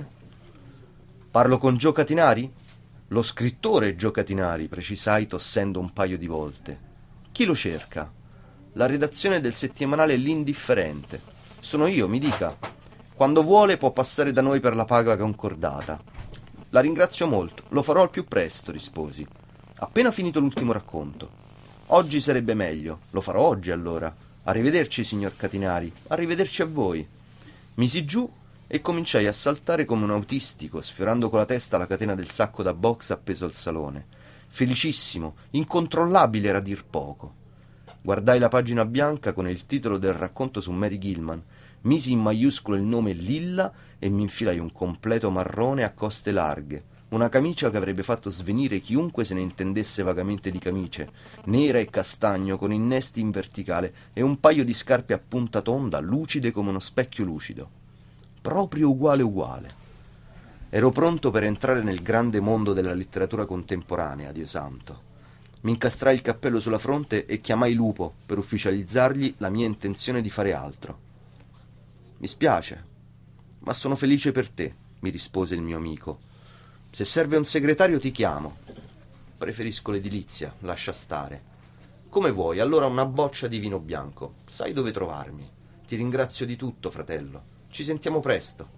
Parlo con Gio Catinari?» «Lo scrittore Gio Catinari», precisai tossendo un paio di volte. «Chi lo cerca?» «La redazione del settimanale L'Indifferente. Sono io, mi dica. Quando vuole può passare da noi per la paga concordata». «La ringrazio molto, lo farò al più presto», risposi. «Appena finito l'ultimo racconto». «Oggi sarebbe meglio, lo farò oggi allora. Arrivederci, signor Catinari, arrivederci a voi». Misi giù e cominciai a saltare come un autistico, sfiorando con la testa la catena del sacco da box appeso al salone. Felicissimo, incontrollabile era a dir poco. Guardai la pagina bianca con il titolo del racconto su Mary Gilman, misi in maiuscolo il nome Lilla e mi infilai un completo marrone a coste larghe, una camicia che avrebbe fatto svenire chiunque se ne intendesse vagamente di camicie, nera e castagno con innesti in verticale e un paio di scarpe a punta tonda, lucide come uno specchio lucido. Proprio uguale uguale. Ero pronto per entrare nel grande mondo della letteratura contemporanea, Dio santo. Mi incastrai il cappello sulla fronte e chiamai Lupo per ufficializzargli la mia intenzione di fare altro. «Mi spiace, ma sono felice per te», mi rispose il mio amico. «Se serve un segretario ti chiamo». «Preferisco l'edilizia, lascia stare». «Come vuoi, allora una boccia di vino bianco. Sai dove trovarmi. Ti ringrazio di tutto, fratello. Ci sentiamo presto».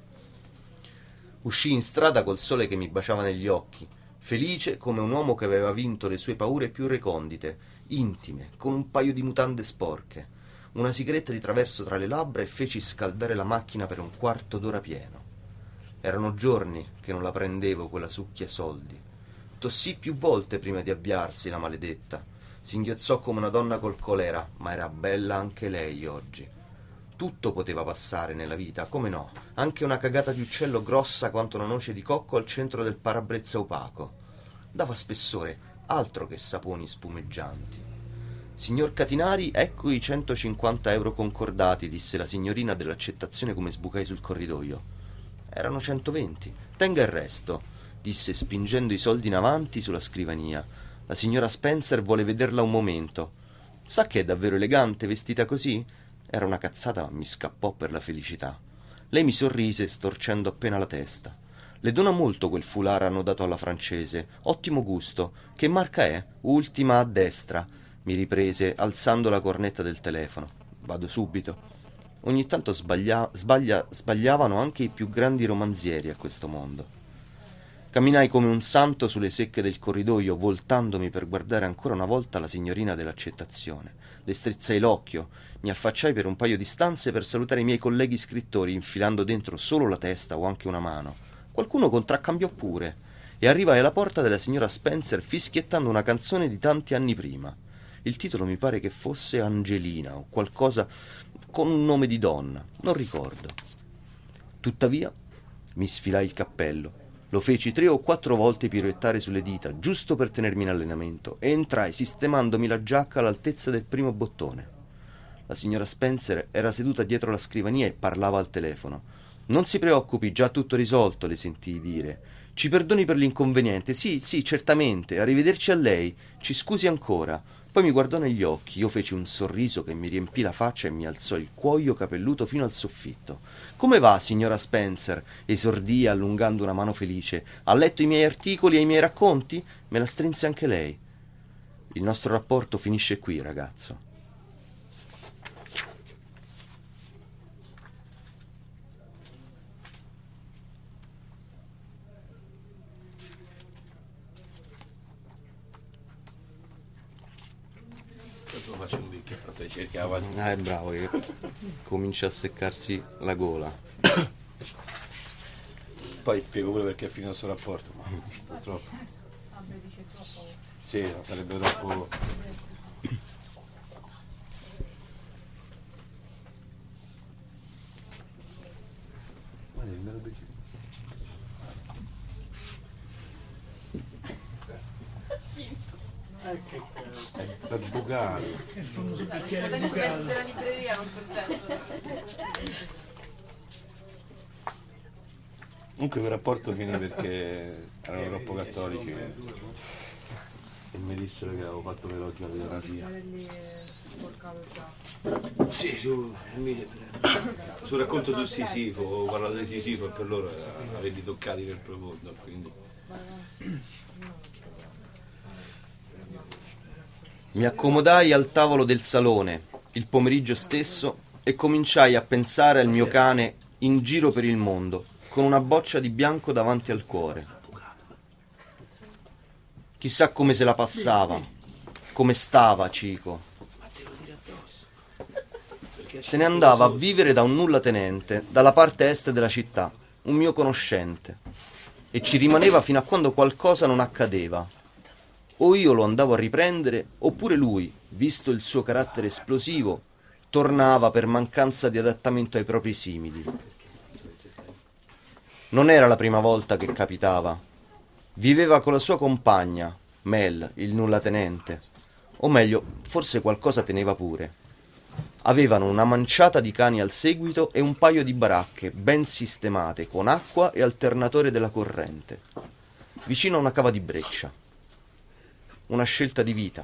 Uscii in strada col sole che mi baciava negli occhi, felice come un uomo che aveva vinto le sue paure più recondite, intime, con un paio di mutande sporche, una sigaretta di traverso tra le labbra e feci scaldare la macchina per un quarto d'ora pieno. Erano giorni che non la prendevo quella succhia soldi. Tossì più volte prima di avviarsi, la maledetta. Singhiozzò come una donna col colera, ma era bella anche lei oggi. Tutto poteva passare nella vita, come no, anche una cagata di uccello grossa quanto una noce di cocco al centro del parabrezza opaco. Dava spessore, altro che saponi spumeggianti. «Signor Catinari, ecco i centocinquanta euro concordati», disse la signorina dell'accettazione come sbucai sul corridoio. «Erano centoventi. Tenga il resto», disse spingendo i soldi in avanti sulla scrivania. «La signora Spencer vuole vederla un momento. Sa che è davvero elegante vestita così?» Era una cazzata, ma mi scappò per la felicità. Lei mi sorrise storcendo appena la testa. «Le dona molto quel foulard annodato alla francese. Ottimo gusto. Che marca è?» «Ultima a destra», mi riprese alzando la cornetta del telefono. «Vado subito». Ogni tanto sbaglia, sbaglia, sbagliavano anche i più grandi romanzieri a questo mondo. Camminai come un santo sulle secche del corridoio, voltandomi per guardare ancora una volta la signorina dell'accettazione. Le strizzai l'occhio, mi affacciai per un paio di stanze per salutare i miei colleghi scrittori, infilando dentro solo la testa o anche una mano. Qualcuno contraccambiò pure, e arrivai alla porta della signora Spencer fischiettando una canzone di tanti anni prima. Il titolo mi pare che fosse Angelina o qualcosa con un nome di donna, non ricordo. Tuttavia mi sfilai il cappello, lo feci tre o quattro volte piroettare sulle dita, giusto per tenermi in allenamento, e entrai sistemandomi la giacca all'altezza del primo bottone. La signora Spencer era seduta dietro la scrivania e parlava al telefono. «Non si preoccupi, già tutto risolto», le sentii dire. «Ci perdoni per l'inconveniente». «Sì, sì, certamente. Arrivederci a lei. Ci scusi ancora». Poi mi guardò negli occhi, io feci un sorriso che mi riempì la faccia e mi alzò il cuoio capelluto fino al soffitto. «Come va, signora Spencer?» esordii allungando una mano felice. «Ha letto i miei articoli e i miei racconti?» Me la strinse anche lei. «Il nostro rapporto finisce qui, ragazzo». Faccio un bicchiere, frate, cercava. Ah, è bravo, che comincia a seccarsi la gola. Poi spiego pure perché è finito il suo rapporto, ma purtroppo. Sì, sarebbe troppo. Per bucare. È il famoso bicchiere Adesso bucato. penso della libreria non consento. Comunque quel rapporto finì perché erano troppo cattolici e mi dissero che avevo fatto per oggi l'eutanasia. Sì, su, mi, sul racconto su Sisifo, ho parlato di Sisifo e per loro avevi toccati nel profondo, quindi. Mi accomodai al tavolo del salone il pomeriggio stesso e cominciai a pensare al mio cane in giro per il mondo, con una boccia di bianco davanti al cuore. Chissà come se la passava, come stava Cico. Se ne andava a vivere da un nullatenente, dalla parte est della città, un mio conoscente, e ci rimaneva fino a quando qualcosa non accadeva. O io lo andavo a riprendere, oppure lui, visto il suo carattere esplosivo, tornava per mancanza di adattamento ai propri simili. Non era la prima volta che capitava. Viveva con la sua compagna, Mel, il nullatenente. O meglio, forse qualcosa teneva pure. Avevano una manciata di cani al seguito e un paio di baracche ben sistemate, con acqua e alternatore della corrente, vicino a una cava di breccia. Una scelta di vita.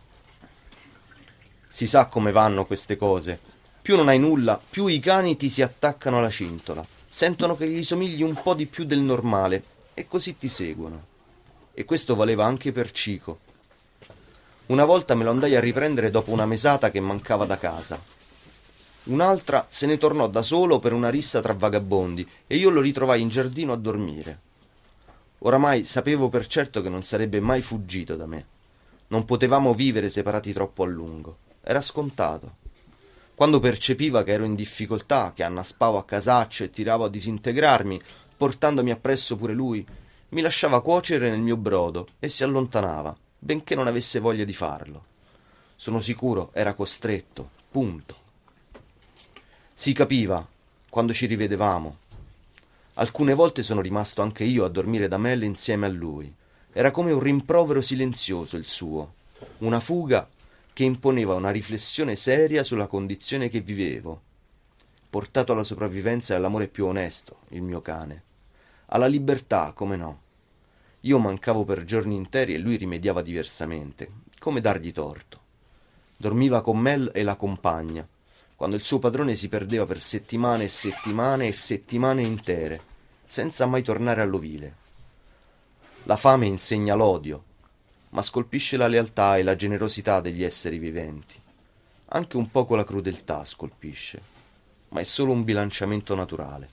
Si sa come vanno queste cose. Più non hai nulla, più i cani ti si attaccano alla cintola, sentono che gli somigli un po' di più del normale e così ti seguono. E questo valeva anche per Cico. Una volta me lo andai a riprendere dopo una mesata che mancava da casa. Un'altra se ne tornò da solo per una rissa tra vagabondi e io lo ritrovai in giardino a dormire. Oramai sapevo per certo che non sarebbe mai fuggito da me. Non potevamo vivere separati troppo a lungo. Era scontato. Quando percepiva che ero in difficoltà, che annaspavo a casaccio e tiravo a disintegrarmi, portandomi appresso pure lui, mi lasciava cuocere nel mio brodo e si allontanava, benché non avesse voglia di farlo. Sono sicuro era costretto, punto. Si capiva quando ci rivedevamo. Alcune volte sono rimasto anche io a dormire da Mel insieme a lui. Era come un rimprovero silenzioso il suo, una fuga che imponeva una riflessione seria sulla condizione che vivevo. Portato alla sopravvivenza e all'amore più onesto, il mio cane. Alla libertà, come no. Io mancavo per giorni interi e lui rimediava diversamente. Come dargli torto? Dormiva con Mel e la compagna, quando il suo padrone si perdeva per settimane e settimane e settimane intere, senza mai tornare all'ovile. La fame insegna l'odio, ma scolpisce la lealtà e la generosità degli esseri viventi. Anche un poco la crudeltà scolpisce, ma è solo un bilanciamento naturale.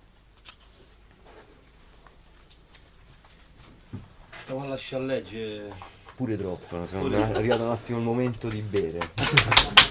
Stavo a lasciare leggere. Pure troppo, sono Pure. arrivato un attimo il momento di bere.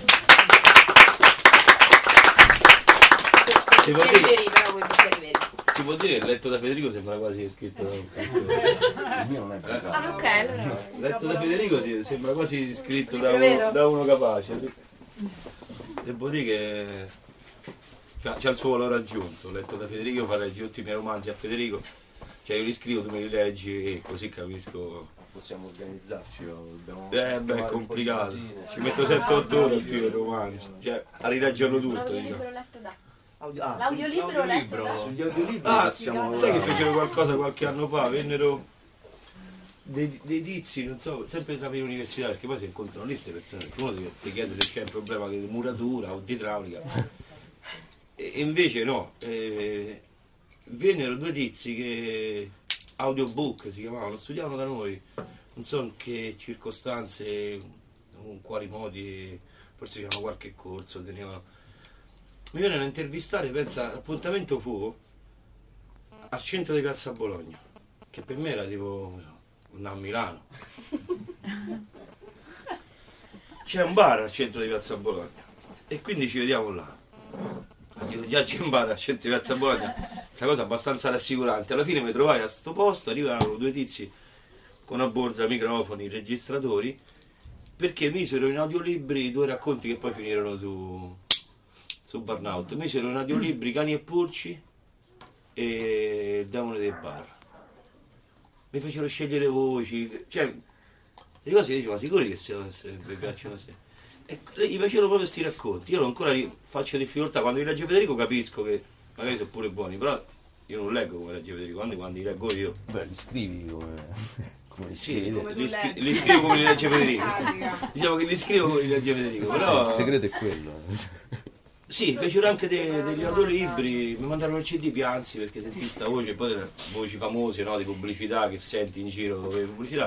Se Bicchieri veri, però quei bicchieri veri. si può dire che letto da Federico sembra quasi scritto da un scrittore. Il mio non è pagato. Ah, ok, allora. No, letto da Federico sì, sembra quasi scritto da È uno, vero? da uno capace. Devo dire che c'ha, c'ha il suo valore aggiunto. Letto da Federico, io farei tutti i miei romanzi a Federico. Cioè io li scrivo, tu me li leggi e così capisco. Possiamo organizzarci, o dobbiamo Eh beh, è complicato. Ci metto sette otto ore a scrivere il romanzo. Cioè, a rileggerlo tutto, L'audiolibro diciamo. letto da. Audio- ah, L'audiolibro letto da. Sugli audiolibri Ah, possiamo sai che lavorare. fecero qualcosa qualche anno fa? Vennero dei, dei tizi, non so, sempre tra le università, perché poi si incontrano lì queste persone, perché uno ti, ti chiede se c'è un problema di muratura o di idraulica. E, e invece no, eh, vennero due tizi che audiobook si chiamavano, studiavano da noi, non so in che circostanze, in quali modi, forse facevano qualche corso, tenevano. Mi vennero a intervistare, pensa, l'appuntamento fu al centro di Piazza Bologna, che per me era tipo andare a Milano. C'è un bar al centro di Piazza Bologna e quindi ci vediamo là. Dico, già c'è un bar al centro di Piazza Bologna, questa cosa abbastanza rassicurante. Alla fine mi trovai a sto posto, arrivarono due tizi con una borsa, microfoni, registratori, perché misero in audiolibri due racconti che poi finirono su, su Burnout. Misero in audiolibri Cani e Pulci e Il demone del bar. Mi facevano scegliere voci, cioè le cose dicevo, ma sicuri che se, se mi piacciono se. E gli facevano proprio questi racconti. Io ancora li faccio difficoltà, quando li legge Federico capisco che magari sono pure buoni, però io non leggo come legge Federico, quando, quando li leggo io. Beh, li scrivi come, come li Sì, scrivi. Come tu li, scri- leggi. li scrivo come li legge Federico. Pratica. Diciamo che li scrivo come li legge Federico, però. Il segreto è quello. Sì, fecero anche de- degli audiolibri, mi mandarono il C D Pianzi perché sentì sta voce, poi delle voci famose, no, di pubblicità che senti in giro dove pubblicità,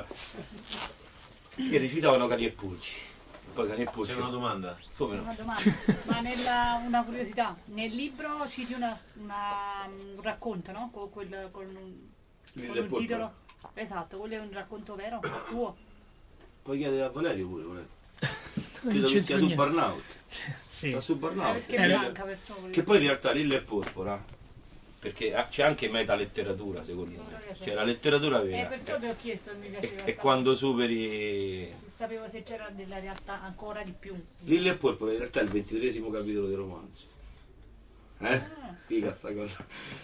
che recitavano Cani e Pulci. Poi Cani e Pulci. C'è una domanda. Come no? Una domanda, ma nella, una curiosità, nel libro citi una, una, un racconto, no? Con, quel, con un, Lille con e un Porpora. titolo. Esatto, quello è un racconto vero, tuo. Puoi chiedere a Valerio pure, Valerio. Non Credo che c'entro sia su niente. Burnout. Sì. Sta su Eh, Burnout. perché Eh, mi no. manca perciò. volevo Che poi in realtà Lilla e Porpora, perché ha- c'è anche metaletteratura secondo me. Cioè la letteratura Eh, vera. perciò ti ho chiesto, mi E, piaceva. e quando superi Sapevo se c'era della realtà ancora di più. Lilla e Porpora in realtà è il ventitreesimo capitolo del romanzo. Eh? Ah. Figa sta cosa.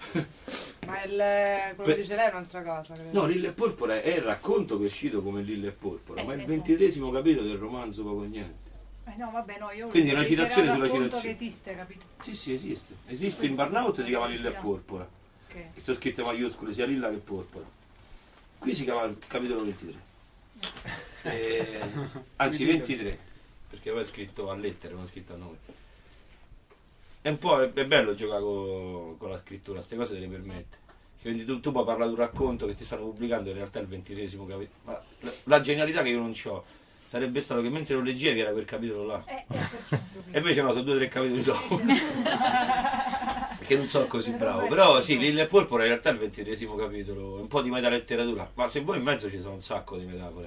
Ma il, quello Per- che dice lei è un'altra cosa, credo. No, Lilla e Porpora è il racconto che è uscito come Lilla e Porpora, Eh, ma è il esatto. ventitreesimo capitolo del romanzo poco niente. Eh no, vabbè, no, io Quindi una volevo dire citazione che era sulla un racconto citazione. che esiste, capito? Sì, sì, esiste. Esiste in Burnout, si chiama Lilla e Porpora. Ok. E sono scritte maiuscole sia Lilla che Porpora. Qui si chiama il capitolo ventitré. Eh, anzi ventitré, perché poi è scritto a lettere, non è scritto a nome. È un po' è, è bello giocare co- con la scrittura, queste cose te le permette. Quindi tu, tu puoi parlare di un racconto che ti stanno pubblicando, in realtà è il ventitreesimo capitolo. Ma la, la genialità che io non ho sarebbe stato che mentre lo leggevi era quel capitolo là. Eh, eh, perciò, E invece no, sono due o tre capitoli dopo. Perché non sono così bravo. Però sì, Lilla e Porpora in realtà è il ventitreesimo capitolo, un po' di metaletteratura. Ma se vuoi in mezzo ci sono un sacco di metafore.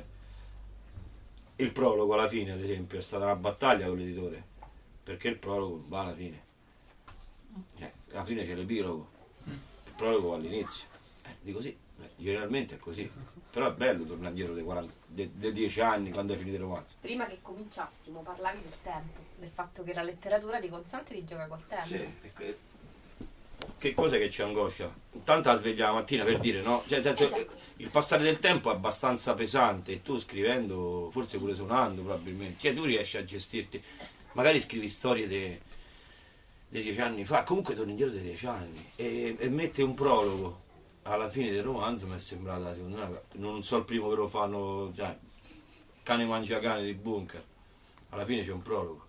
Il prologo alla fine, ad esempio, è stata una battaglia con l'editore. Perché il prologo va alla fine. Cioè, alla fine c'è l'epilogo. Il prologo va all'inizio. Eh, dico sì, beh, generalmente è così. Però è bello tornare indietro dei, quaranta, dei, dei dieci anni quando hai finito il romanzo. Prima che cominciassimo parlavi del tempo, del fatto che la letteratura ti consente di giocare col tempo. Sì, e que- che cosa che ci angoscia? Intanto la sveglia la mattina per dire no, cioè, nel senso, Esatto. il passare del tempo è abbastanza pesante e tu scrivendo, forse pure suonando probabilmente, cioè tu riesci a gestirti, magari scrivi storie dei de dieci anni fa, comunque torni indietro dei dieci anni e, e metti un prologo alla fine del romanzo, mi è sembrata, secondo me, non so il primo che lo fanno, cioè, Cane mangia cane di Bunker, alla fine c'è un prologo,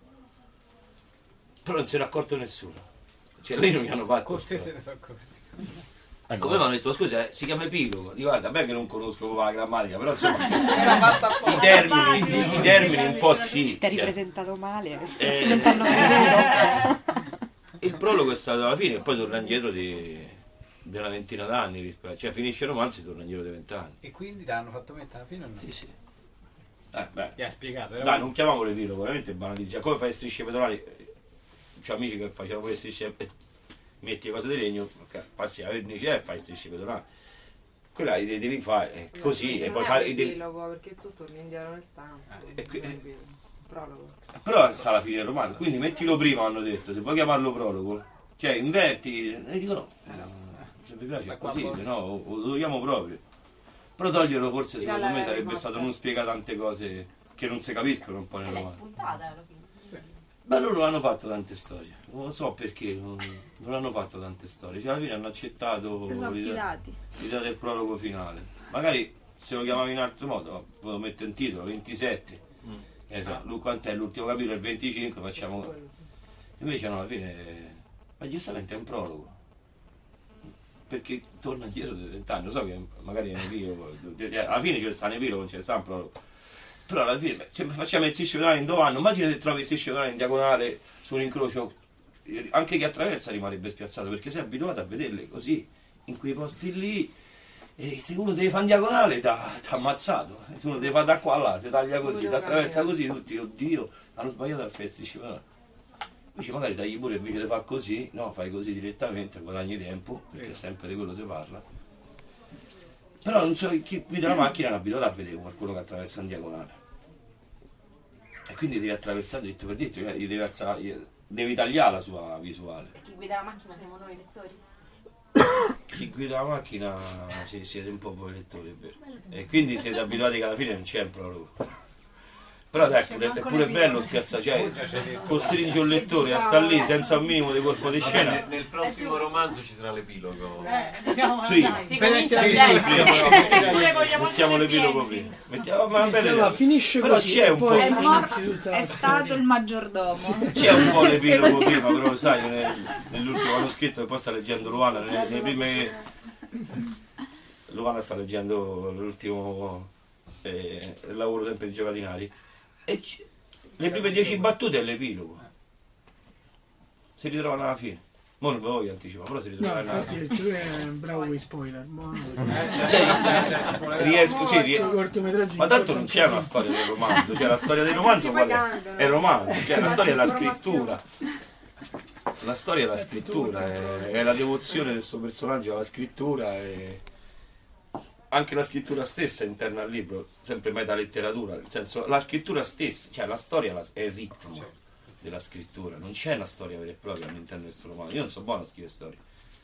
però non se n'è accorto nessuno. Cioè lei non mi hanno fatto Con te sta- se ne sono accorti. e come mi hanno detto scusa eh, si chiama epilogo, dico guarda beh che non conosco la grammatica però insomma Era fatta apposta. i termini, i, i termini un po' sì Ti hai cioè, ripresentato male. eh, Non t'hanno creduto. il prologo è stato alla fine e poi torna indietro di, di una ventina d'anni rispetto, cioè finisce il romanzo e torna indietro di vent'anni. E quindi ti hanno fatto mettere alla fine o no? Sì sì eh, beh. Ti ha spiegato, però. Dai, non chiamiamolo epilogo, veramente banalizziamo. Come fai le strisce pedonali? C'ho amici che facevano le strisce e metti le cose di legno, passi la vernice e fai strisce pedonali. Quella li devi fare è così, e non poi è fare... un devi- epilogo, perché tu torni indietro nel tempo. e qui- Non è un prologo. Però sta alla fine del romanzo, quindi mettilo prima, hanno detto, se vuoi chiamarlo prologo, cioè inverti, e dicono no, se vi piace Ma è qua così, apposta. no, o, o lo togliamo proprio. Però toglierlo forse Fino secondo alla me sarebbe morte. stato non spiegare tante cose che non si capiscono un po' E nel l'hai romanzo. spuntata alla fine. Ma loro hanno fatto tante storie, non lo so perché, non, non hanno fatto tante storie, cioè alla fine hanno accettato Si sono l'idea, affidati. l'idea del prologo finale. Magari se lo chiamavi in altro modo, lo metto in titolo, ventisette. Che ne so, lui quant'è l'ultimo capitolo, il venticinque, facciamo. Invece no, alla fine. Ma giustamente è un prologo. Perché torna indietro di trent'anni, lo so che magari è un epilogo. Alla fine c'è sta un epilogo, non c'è sta un prologo. Però alla fine, se facciamo il strisce pedonale in dove anno, immagina se trovi il strisce pedonale in diagonale su un incrocio, anche chi attraversa rimarrebbe spiazzato, perché sei abituato a vederle così, in quei posti lì. E se uno deve fare in diagonale ti ha ammazzato, se uno deve fare da qua a là, si taglia così, si attraversa così, tutti, oddio, hanno sbagliato a fare strisce pedonali. Invece magari tagli pure, invece di fare così, no, fai così direttamente, guadagni tempo, perché sempre di quello si parla. Però non so, chi guida la macchina è abituato a vedere qualcuno che attraversa in diagonale. E quindi devi attraversare dritto per dritto, cioè gli devi, alzare- gli- devi tagliare la sua visuale. Chi guida la macchina siamo noi lettori. Chi guida la macchina sì, siete un po' voi lettori, è vero. E quindi siete abituati che alla fine non c'è un prologo. Però dai, è pure, è pure bello spiazzare, cioè costringe un lettore a stare lì senza un minimo di colpo di Vabbè, scena. nel, nel prossimo romanzo ci sarà l'epilogo. Eh, diciamo, Prima. dai. Si Per comincia il già teatro. insieme. Pure vogliamo Mettiamo andare l'epilogo pieni. prima. Mettiamo, ma va bene, Allora, finisce però così c'è e un po'. poi È, inizi tutta la è stato storia. il maggiordomo. C'è un po' l'epilogo prima, però sai, nel- nell'ultimo manoscritto che poi sta leggendo Luana, nelle, nelle prime. Luana sta leggendo l'ultimo eh, lavoro sempre di Giocatinari. E c- le prime dieci battute è l'epilogo. Si ritrovano alla fine. Mo non ve lo voglio anticipare, però si No, ritrovano alla infatti fine. tu è bravo con i spoiler. buono. Riesco, sì, rie- I cortometraggi ma tanto non importanti c'è una così. storia del romanzo, cioè la storia del romanzo qual è? È il romanzo, cioè la storia è la scrittura. La storia è la scrittura, è, è la devozione del suo personaggio alla scrittura e anche la scrittura stessa è interna al libro, sempre metaletteratura, nel senso la scrittura stessa, cioè la storia la- è il ritmo della scrittura, non c'è una storia vera e propria all'interno del suo romanzo. Io non so buono a scrivere storie.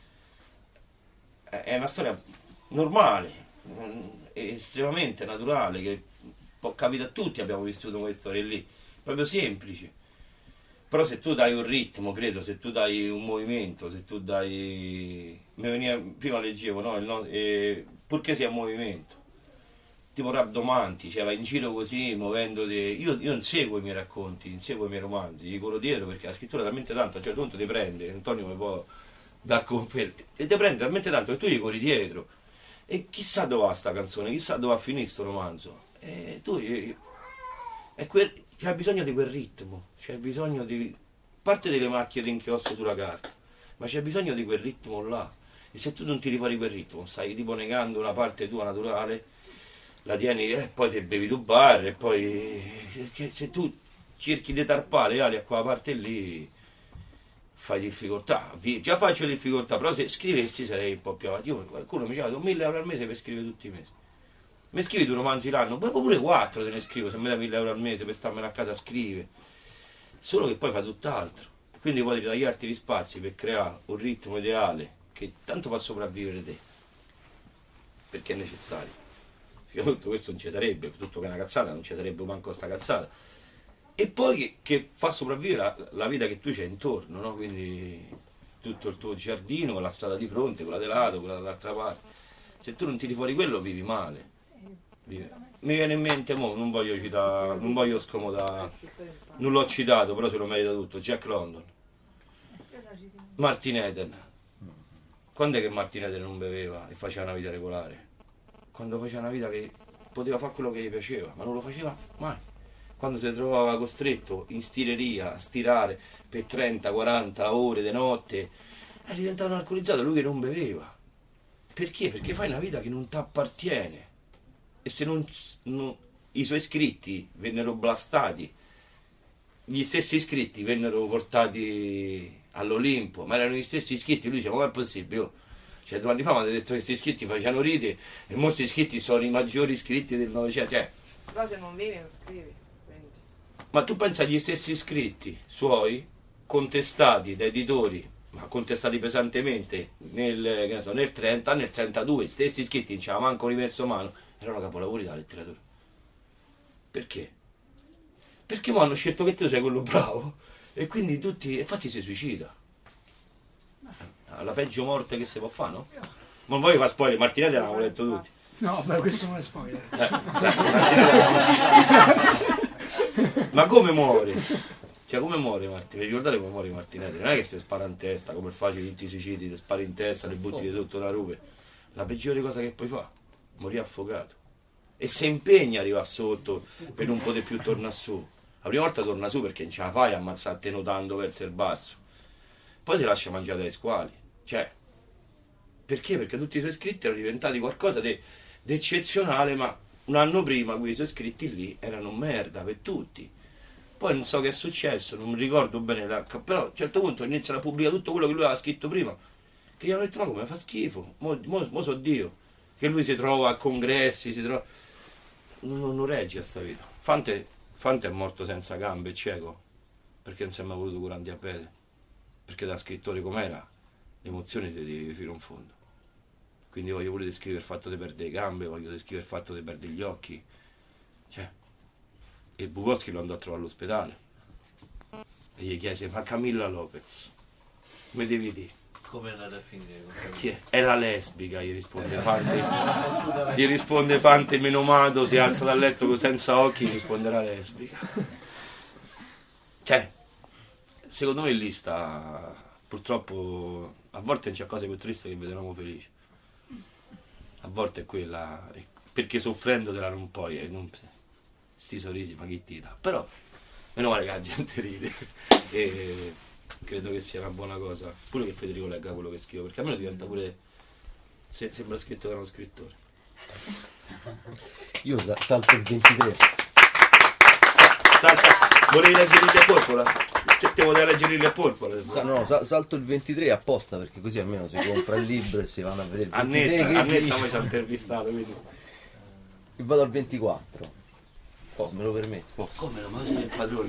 È è una storia normale, mm, estremamente naturale, che può capitare a tutti, abbiamo vissuto quelle storie lì, proprio semplici. Però se tu dai un ritmo, credo, se tu dai un movimento, se tu dai... Mi veniva, prima leggevo, no? Il no- eh, purché sia movimento. Tipo Rabdomanti, cioè va in giro così, muovendoti. Io, io non seguo i miei racconti, non seguo i miei romanzi, gli corro dietro perché la scrittura è talmente tanto, a un certo punto ti prende, Antonio mi può dar conferma, e ti prende talmente tanto che tu gli corri dietro. E chissà dove va sta canzone, chissà dove va a finire sto romanzo. E tu gli- è quel, c'è bisogno di quel ritmo, c'è bisogno di parte delle macchie di inchiostro sulla carta, ma c'è bisogno di quel ritmo là. E se tu non tiri fuori quel ritmo, stai tipo negando una parte tua naturale, la tieni e eh, poi ti bevi tu bar e poi cioè, se tu cerchi di tarpare le ali a quella parte lì fai difficoltà. Vi- già faccio difficoltà, però se scrivessi sarei un po' più avanti. Io, qualcuno mi diceva, do mille euro al mese per scrivere tutti i mesi. Mi scrivi due romanzi l'anno, poi pure quattro te ne scrivo, se mi dai mille euro al mese per starmene a casa a scrivere. Solo che poi fa tutt'altro. Quindi puoi ritagliarti gli spazi per creare un ritmo ideale che tanto fa sopravvivere te. Perché è necessario. Perché tutto questo non ci sarebbe, tutto che è una cazzata, non ci sarebbe manco sta cazzata. E poi che, che fa sopravvivere la, la vita che tu c'hai intorno, no? Quindi tutto il tuo giardino, la strada di fronte, quella di lato, quella dall'altra parte. Se tu non tiri fuori quello vivi male. Vivi. Mi viene in mente, mo, non voglio citare, non voglio scomodare, non l'ho citato, però se lo merita tutto, Jack London. Martin Eden. Quando è che Martin Eden non beveva e faceva una vita regolare? Quando faceva una vita che poteva fare quello che gli piaceva, ma non lo faceva mai. Quando si trovava costretto in stireria a stirare per trenta quaranta ore di notte, è diventato un alcolizzato, lui che non beveva. Perché? Perché fai una vita che non ti appartiene. E se non, non- i suoi scritti vennero blastati, gli stessi scritti vennero portati all'Olimpo, ma erano gli stessi iscritti. Lui dice, ma com'è possibile? Io, cioè due anni fa mi hanno detto che questi iscritti facevano ride e molti iscritti sono i maggiori iscritti del Novecento. Cioè, Però se non vivi non scrivi. Quindi. ma tu pensa agli stessi iscritti suoi, contestati da editori, ma contestati pesantemente nel, che ne so, nel trenta, nel trentadue, stessi iscritti, non ci aveva manco rimesso mano, erano capolavori della letteratura. Perché? Perché mi hanno scelto che tu sei quello bravo e quindi tutti, infatti si suicida. La peggio morte che si può fare, no? Non voglio fare spoiler, Martinelli l'avevamo letto tutti. No, beh, questo non è spoiler. Eh, ma come muore? Cioè come muore Martinelli? Ricordate come muore Martinelli? Non è che si spara in testa come facile tutti i suicidi, ti spari in testa, le butti sotto la rupe. La peggiore cosa che puoi fare, morire affogato. E si impegna a arrivare sotto per non poter più tornare su. La prima volta torna su perché non ce la fai a ammazzarti nuotando verso il basso. Poi si lascia mangiare dai squali. Cioè, perché? Perché tutti i suoi iscritti erano diventati qualcosa di eccezionale, ma un anno prima quei suoi iscritti lì erano merda per tutti. Poi non so che è successo, non mi ricordo bene, la, però a un certo punto iniziano a pubblicare tutto quello che lui aveva scritto prima, che gli hanno detto, ma come fa schifo, mo, mo, mo so Dio, che lui si trova a congressi, si trova... Non, non regge a sta vita. Fante, Fante è morto senza gambe, cieco, perché non si è mai voluto curare un diabete, perché da scrittore com'era, le emozioni ti devi fino in fondo. Quindi voglio pure descrivere il fatto di perdere le gambe, voglio descrivere il fatto di perdere gli occhi, cioè... E Bukowski lo andò a trovare all'ospedale e gli chiese, ma Camilla Lopez, come devi dire? Come è andata a finire? Chi è? Era lesbica, gli risponde Fante. Gli risponde Fante menomato, si alza dal letto senza occhi, gli risponderà lesbica. Cioè, secondo me lì sta, purtroppo, a volte c'è cose più tristi che vedevamo felici. A volte è quella, perché soffrendo te la non puoi, e non... sti sorrisi ma chi ti dà, però meno male che la gente ride e credo che sia una buona cosa pure che Federico legga quello che scrivo, perché a me diventa pure se, sembra scritto da uno scrittore. Io sa- salto il ventitré. Sa- salta, volevi leggere il a porpola? Che te volevi leggere il a porpola? Sa- no, sa- salto il ventitré apposta perché così almeno si compra il libro e si vanno a vedere il ventitré. Annetta, che Annetta dice. mi ci ha intervistato, quindi E vado al ventiquattro. Oh, me lo permetti? Posso? come lo sei il padrone?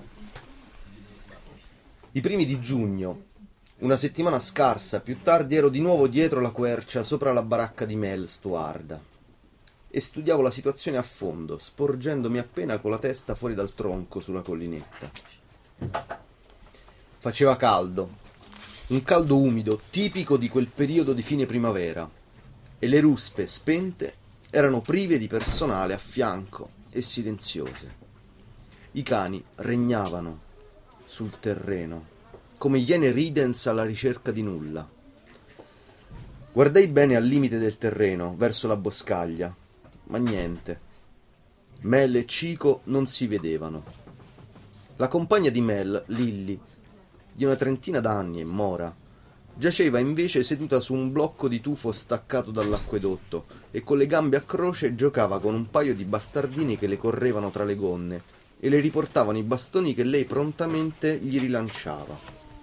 I primi di giugno, una settimana scarsa più tardi, ero di nuovo dietro la quercia sopra la baracca di Mel Stuarda e studiavo la situazione a fondo, sporgendomi appena con la testa fuori dal tronco sulla collinetta. Faceva caldo, un caldo umido, tipico di quel periodo di fine primavera, e le ruspe spente erano prive di personale a fianco e silenziose. I cani regnavano sul terreno, come iene ridens alla ricerca di nulla. Guardai bene al limite del terreno, verso la boscaglia, ma niente. Mel e Cico non si vedevano. La compagna di Mel, Lilly, di una trentina d'anni e mora, giaceva invece seduta su un blocco di tufo staccato dall'acquedotto e con le gambe a croce giocava con un paio di bastardini che le correvano tra le gonne e le riportavano i bastoni che lei prontamente gli rilanciava.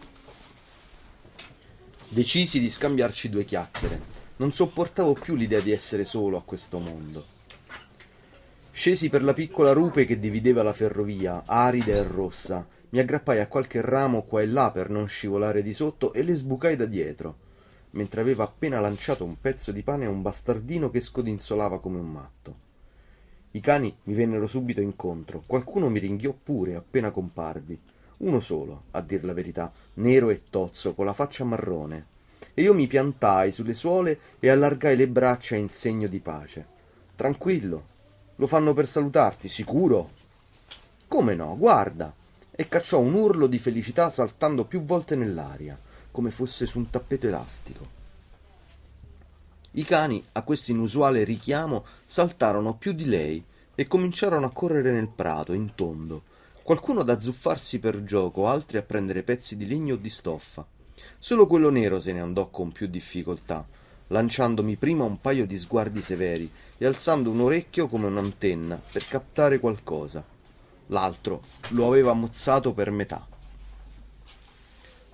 Decisi di scambiarci due chiacchiere. Non sopportavo più l'idea di essere solo a questo mondo. Scesi per la piccola rupe che divideva la ferrovia, arida e rossa. Mi aggrappai a qualche ramo qua e là per non scivolare di sotto e le sbucai da dietro, mentre aveva appena lanciato un pezzo di pane a un bastardino che scodinzolava come un matto. I cani mi vennero subito incontro. Qualcuno mi ringhiò pure appena comparvi. Uno solo, a dir la verità, nero e tozzo, con la faccia marrone. E io mi piantai sulle suole e allargai le braccia in segno di pace. Tranquillo, lo fanno per salutarti, sicuro? Come no, guarda! E cacciò un urlo di felicità saltando più volte nell'aria, come fosse su un tappeto elastico. I cani, a questo inusuale richiamo, saltarono più di lei e cominciarono a correre nel prato, in tondo. Qualcuno ad azzuffarsi per gioco, altri a prendere pezzi di legno o di stoffa. Solo quello nero se ne andò con più difficoltà, lanciandomi prima un paio di sguardi severi e alzando un orecchio come un'antenna per captare qualcosa. L'altro lo aveva mozzato per metà.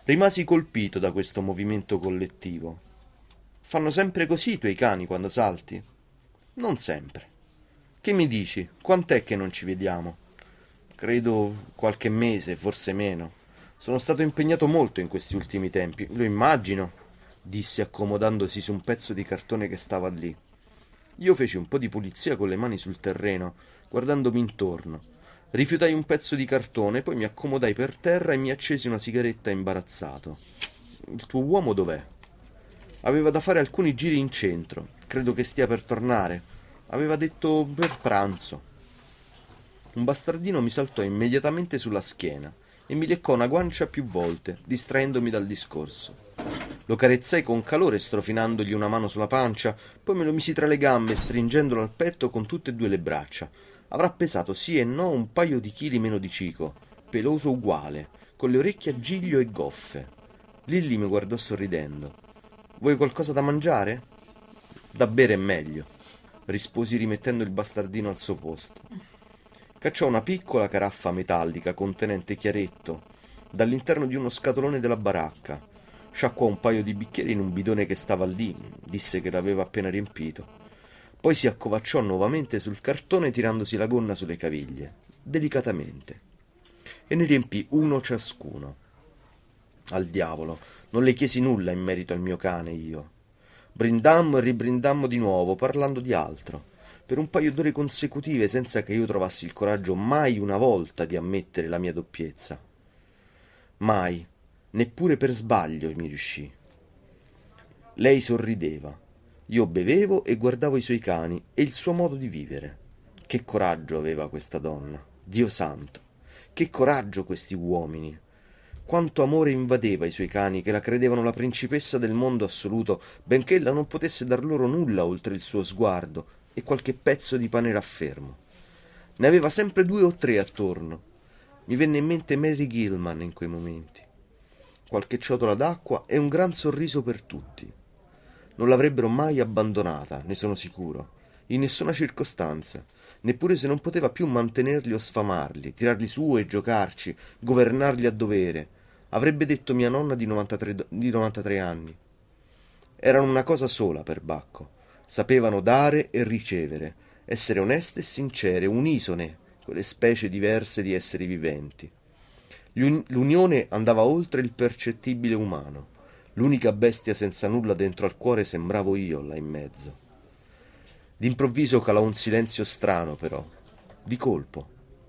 Rimasi colpito da questo movimento collettivo. Fanno sempre così i tuoi cani quando salti? Non sempre. Che mi dici? Quant'è che non ci vediamo? Credo qualche mese, forse meno. Sono stato impegnato molto in questi ultimi tempi, lo immagino, disse accomodandosi su un pezzo di cartone che stava lì. Io feci un po' di pulizia con le mani sul terreno, guardandomi intorno. Rifiutai un pezzo di cartone, poi mi accomodai per terra e mi accesi una sigaretta imbarazzato. Il tuo uomo dov'è? Aveva da fare alcuni giri in centro. Credo che stia per tornare. Aveva detto per pranzo. Un bastardino mi saltò immediatamente sulla schiena e mi leccò una guancia più volte, distraendomi dal discorso. Lo carezzai con calore, strofinandogli una mano sulla pancia, poi me lo misi tra le gambe, stringendolo al petto con tutte e due le braccia. Avrà pesato sì e no un paio di chili meno di Cico, peloso uguale, con le orecchie a giglio e goffe. Lilli mi guardò sorridendo. Vuoi qualcosa da mangiare? Da bere è meglio, risposi rimettendo il bastardino al suo posto. Cacciò una piccola caraffa metallica contenente chiaretto dall'interno di uno scatolone della baracca, sciacquò un paio di bicchieri in un bidone che stava lì, disse che l'aveva appena riempito. Poi si accovacciò nuovamente sul cartone tirandosi la gonna sulle caviglie, delicatamente, e ne riempì uno ciascuno. Al diavolo, non le chiesi nulla in merito al mio cane io. Brindammo e ribrindammo di nuovo, parlando di altro, per un paio d'ore consecutive senza che io trovassi il coraggio mai una volta di ammettere la mia doppiezza. Mai, neppure per sbaglio mi riuscì. Lei sorrideva. Io bevevo e guardavo i suoi cani e il suo modo di vivere. Che coraggio aveva questa donna, Dio santo! Che coraggio questi uomini! Quanto amore invadeva i suoi cani che la credevano la principessa del mondo assoluto, benché ella non potesse dar loro nulla oltre il suo sguardo e qualche pezzo di pane raffermo. Ne aveva sempre due o tre attorno. Mi venne in mente Mary Gilman in quei momenti. Qualche ciotola d'acqua e un gran sorriso per tutti. Non l'avrebbero mai abbandonata, ne sono sicuro, in nessuna circostanza, neppure se non poteva più mantenerli o sfamarli, tirarli su e giocarci, governarli a dovere. Avrebbe detto mia nonna di novantatré, di novantatré anni. Erano una cosa sola per Bacco. Sapevano dare e ricevere, essere oneste e sincere, unisone, quelle specie diverse di esseri viventi. L'unione andava oltre il percettibile umano. L'unica bestia senza nulla dentro al cuore sembravo io là in mezzo. D'improvviso calò un silenzio strano, però, di colpo.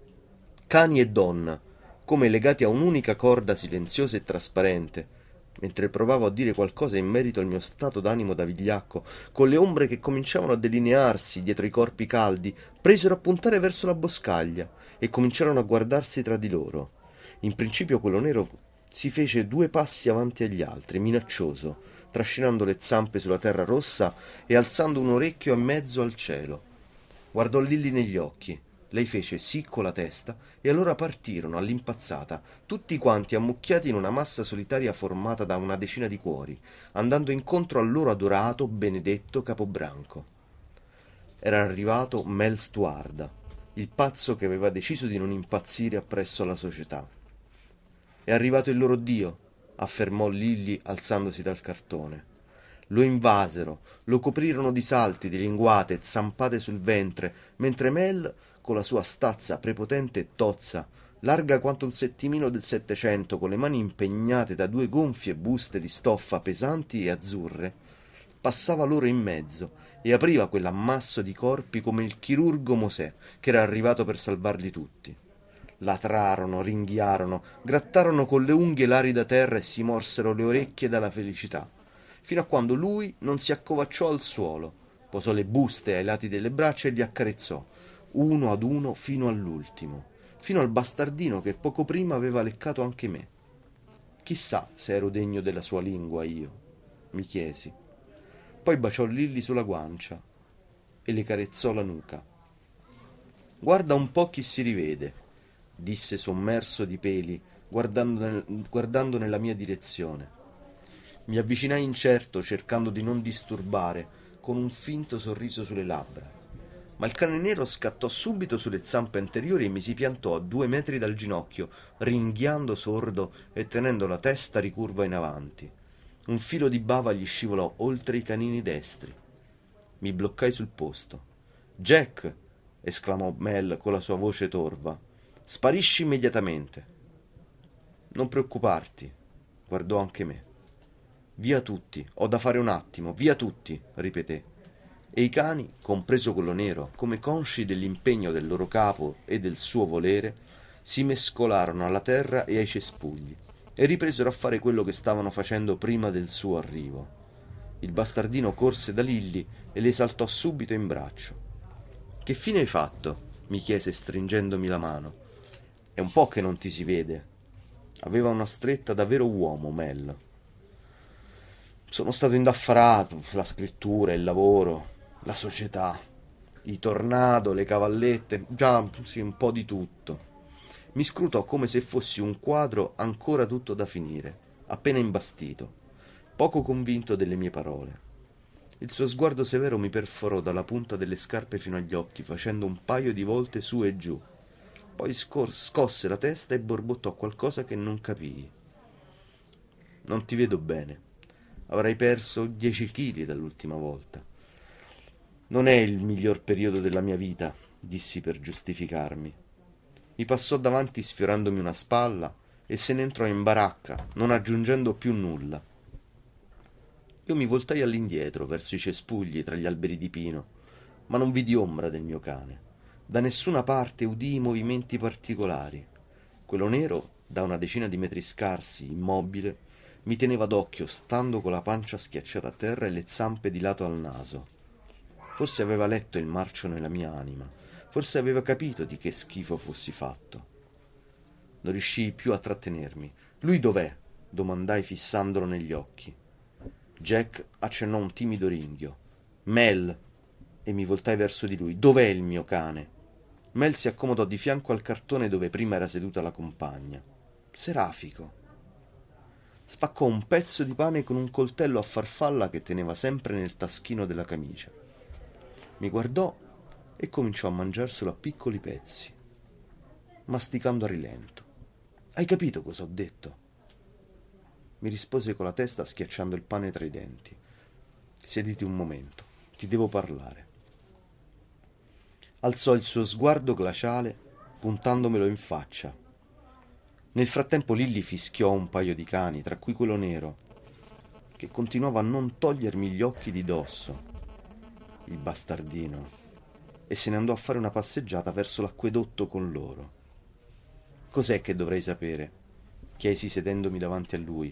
Cani e donna, come legati a un'unica corda silenziosa e trasparente, mentre provavo a dire qualcosa in merito al mio stato d'animo da vigliacco, con le ombre che cominciavano a delinearsi dietro i corpi caldi, presero a puntare verso la boscaglia e cominciarono a guardarsi tra di loro. In principio quello nero si fece due passi avanti agli altri, minaccioso, trascinando le zampe sulla terra rossa e alzando un orecchio e mezzo al cielo. Guardò Lilli negli occhi. Lei fece sì con la testa e allora partirono all'impazzata, tutti quanti ammucchiati in una massa solitaria formata da una decina di cuori, andando incontro al loro adorato, benedetto capobranco. Era arrivato Mel Stuarda, il pazzo che aveva deciso di non impazzire appresso alla società. È arrivato il loro dio, affermò Lilli alzandosi dal cartone. Lo invasero, lo coprirono di salti, di linguate e zampate sul ventre, mentre Mel, con la sua stazza prepotente e tozza, larga quanto un settimino del Settecento, con le mani impegnate da due gonfie buste di stoffa pesanti e azzurre, passava loro in mezzo e apriva quell'ammasso di corpi come il chirurgo Mosè, che era arrivato per salvarli tutti. Latrarono, ringhiarono, grattarono con le unghie l'arida terra e si morsero le orecchie dalla felicità, fino a quando lui non si accovacciò al suolo, posò le buste ai lati delle braccia e li accarezzò, uno ad uno fino all'ultimo, fino al bastardino che poco prima aveva leccato anche me. Chissà se ero degno della sua lingua io, mi chiesi. Poi baciò Lilli sulla guancia e le carezzò la nuca. Guarda un po' chi si rivede, disse sommerso di peli, guardando, nel, guardando nella mia direzione. Mi avvicinai incerto, cercando di non disturbare, con un finto sorriso sulle labbra. Ma il cane nero scattò subito sulle zampe anteriori e mi si piantò a due metri dal ginocchio, ringhiando sordo e tenendo la testa ricurva in avanti. Un filo di bava gli scivolò oltre i canini destri. Mi bloccai sul posto. «Jack!» esclamò Mel con la sua voce torva. «Sparisci immediatamente!» «Non preoccuparti», guardò anche me. «Via tutti, ho da fare un attimo, via tutti», ripeté. E i cani, compreso quello nero, come consci dell'impegno del loro capo e del suo volere, si mescolarono alla terra e ai cespugli e ripresero a fare quello che stavano facendo prima del suo arrivo. Il bastardino corse da Lilli e le saltò subito in braccio. «Che fine hai fatto?» mi chiese stringendomi la mano. «È un po' che non ti si vede». Aveva una stretta da vero uomo, Mel. «Sono stato indaffarato, la scrittura, il lavoro, la società, i tornado, le cavallette, già sì, un po' di tutto». Mi scrutò come se fossi un quadro ancora tutto da finire, appena imbastito, poco convinto delle mie parole. Il suo sguardo severo mi perforò dalla punta delle scarpe fino agli occhi, facendo un paio di volte su e giù. Poi scor- scosse la testa e borbottò qualcosa che non capii. «Non ti vedo bene. Avrai perso dieci chili dall'ultima volta». «Non è il miglior periodo della mia vita», dissi per giustificarmi. Mi passò davanti sfiorandomi una spalla e se ne entrò in baracca, non aggiungendo più nulla. Io mi voltai all'indietro, verso i cespugli tra gli alberi di pino, ma non vidi ombra del mio cane. Da nessuna parte udii movimenti particolari. Quello nero, da una decina di metri scarsi, immobile, mi teneva d'occhio, stando con la pancia schiacciata a terra e le zampe di lato al naso. Forse aveva letto il marcio nella mia anima, forse aveva capito di che schifo fossi fatto. Non riuscii più a trattenermi. «Lui dov'è?» domandai fissandolo negli occhi. Jack accennò un timido ringhio. «Mel!» e mi voltai verso di lui. «Dov'è il mio cane?» Mel si accomodò di fianco al cartone dove prima era seduta la compagna. Serafico. Spaccò un pezzo di pane con un coltello a farfalla che teneva sempre nel taschino della camicia. Mi guardò e cominciò a mangiarselo a piccoli pezzi, masticando a rilento. «Hai capito cosa ho detto?» Mi rispose con la testa schiacciando il pane tra i denti. «Siediti un momento, ti devo parlare». Alzò il suo sguardo glaciale, puntandomelo in faccia. Nel frattempo Lilli fischiò un paio di cani, tra cui quello nero, che continuava a non togliermi gli occhi di dosso. Il bastardino. E se ne andò a fare una passeggiata verso l'acquedotto con loro. «Cos'è che dovrei sapere?» chiesi sedendomi davanti a lui.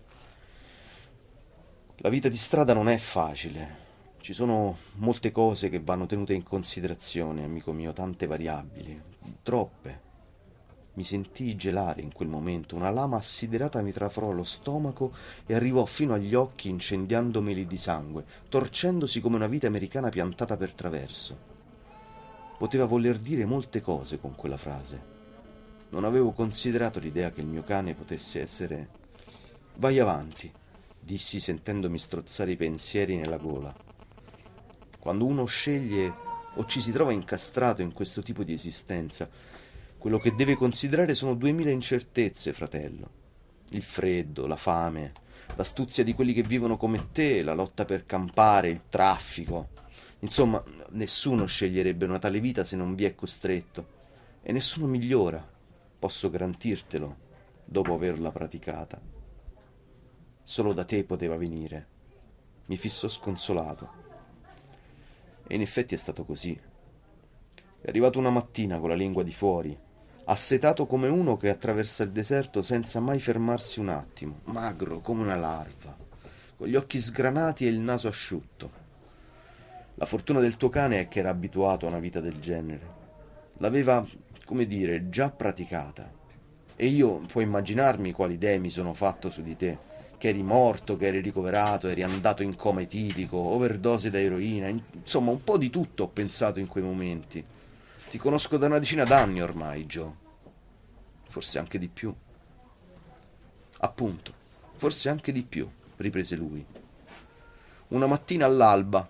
«La vita di strada non è facile. Ci sono molte cose che vanno tenute in considerazione, amico mio, tante variabili, troppe». Mi sentii gelare in quel momento, una lama assiderata mi traforò lo stomaco e arrivò fino agli occhi incendiandomeli di sangue, torcendosi come una vite americana piantata per traverso. Poteva voler dire molte cose con quella frase. Non avevo considerato l'idea che il mio cane potesse essere... «Vai avanti», dissi sentendomi strozzare i pensieri nella gola. Quando uno sceglie o ci si trova incastrato in questo tipo di esistenza, quello che deve considerare sono duemila incertezze, fratello. Il freddo, la fame, l'astuzia di quelli che vivono come te, la lotta per campare, il traffico. Insomma, nessuno sceglierebbe una tale vita se non vi è costretto. E nessuno migliora, posso garantirtelo, dopo averla praticata. Solo da te poteva venire. Mi fissò sconsolato. E in effetti è stato così. È arrivato una mattina con la lingua di fuori, assetato come uno che attraversa il deserto senza mai fermarsi un attimo, magro come una larva, con gli occhi sgranati e il naso asciutto. La fortuna del tuo cane è che era abituato a una vita del genere. L'aveva, come dire, già praticata. E io, puoi immaginarmi quali idee mi sono fatto su di te, che eri morto, che eri ricoverato, eri andato in coma etilico, overdose da eroina, insomma un po' di tutto ho pensato in quei momenti. Ti conosco da una decina d'anni ormai, Joe. Forse anche di più. Appunto, forse anche di più, riprese lui. Una mattina all'alba,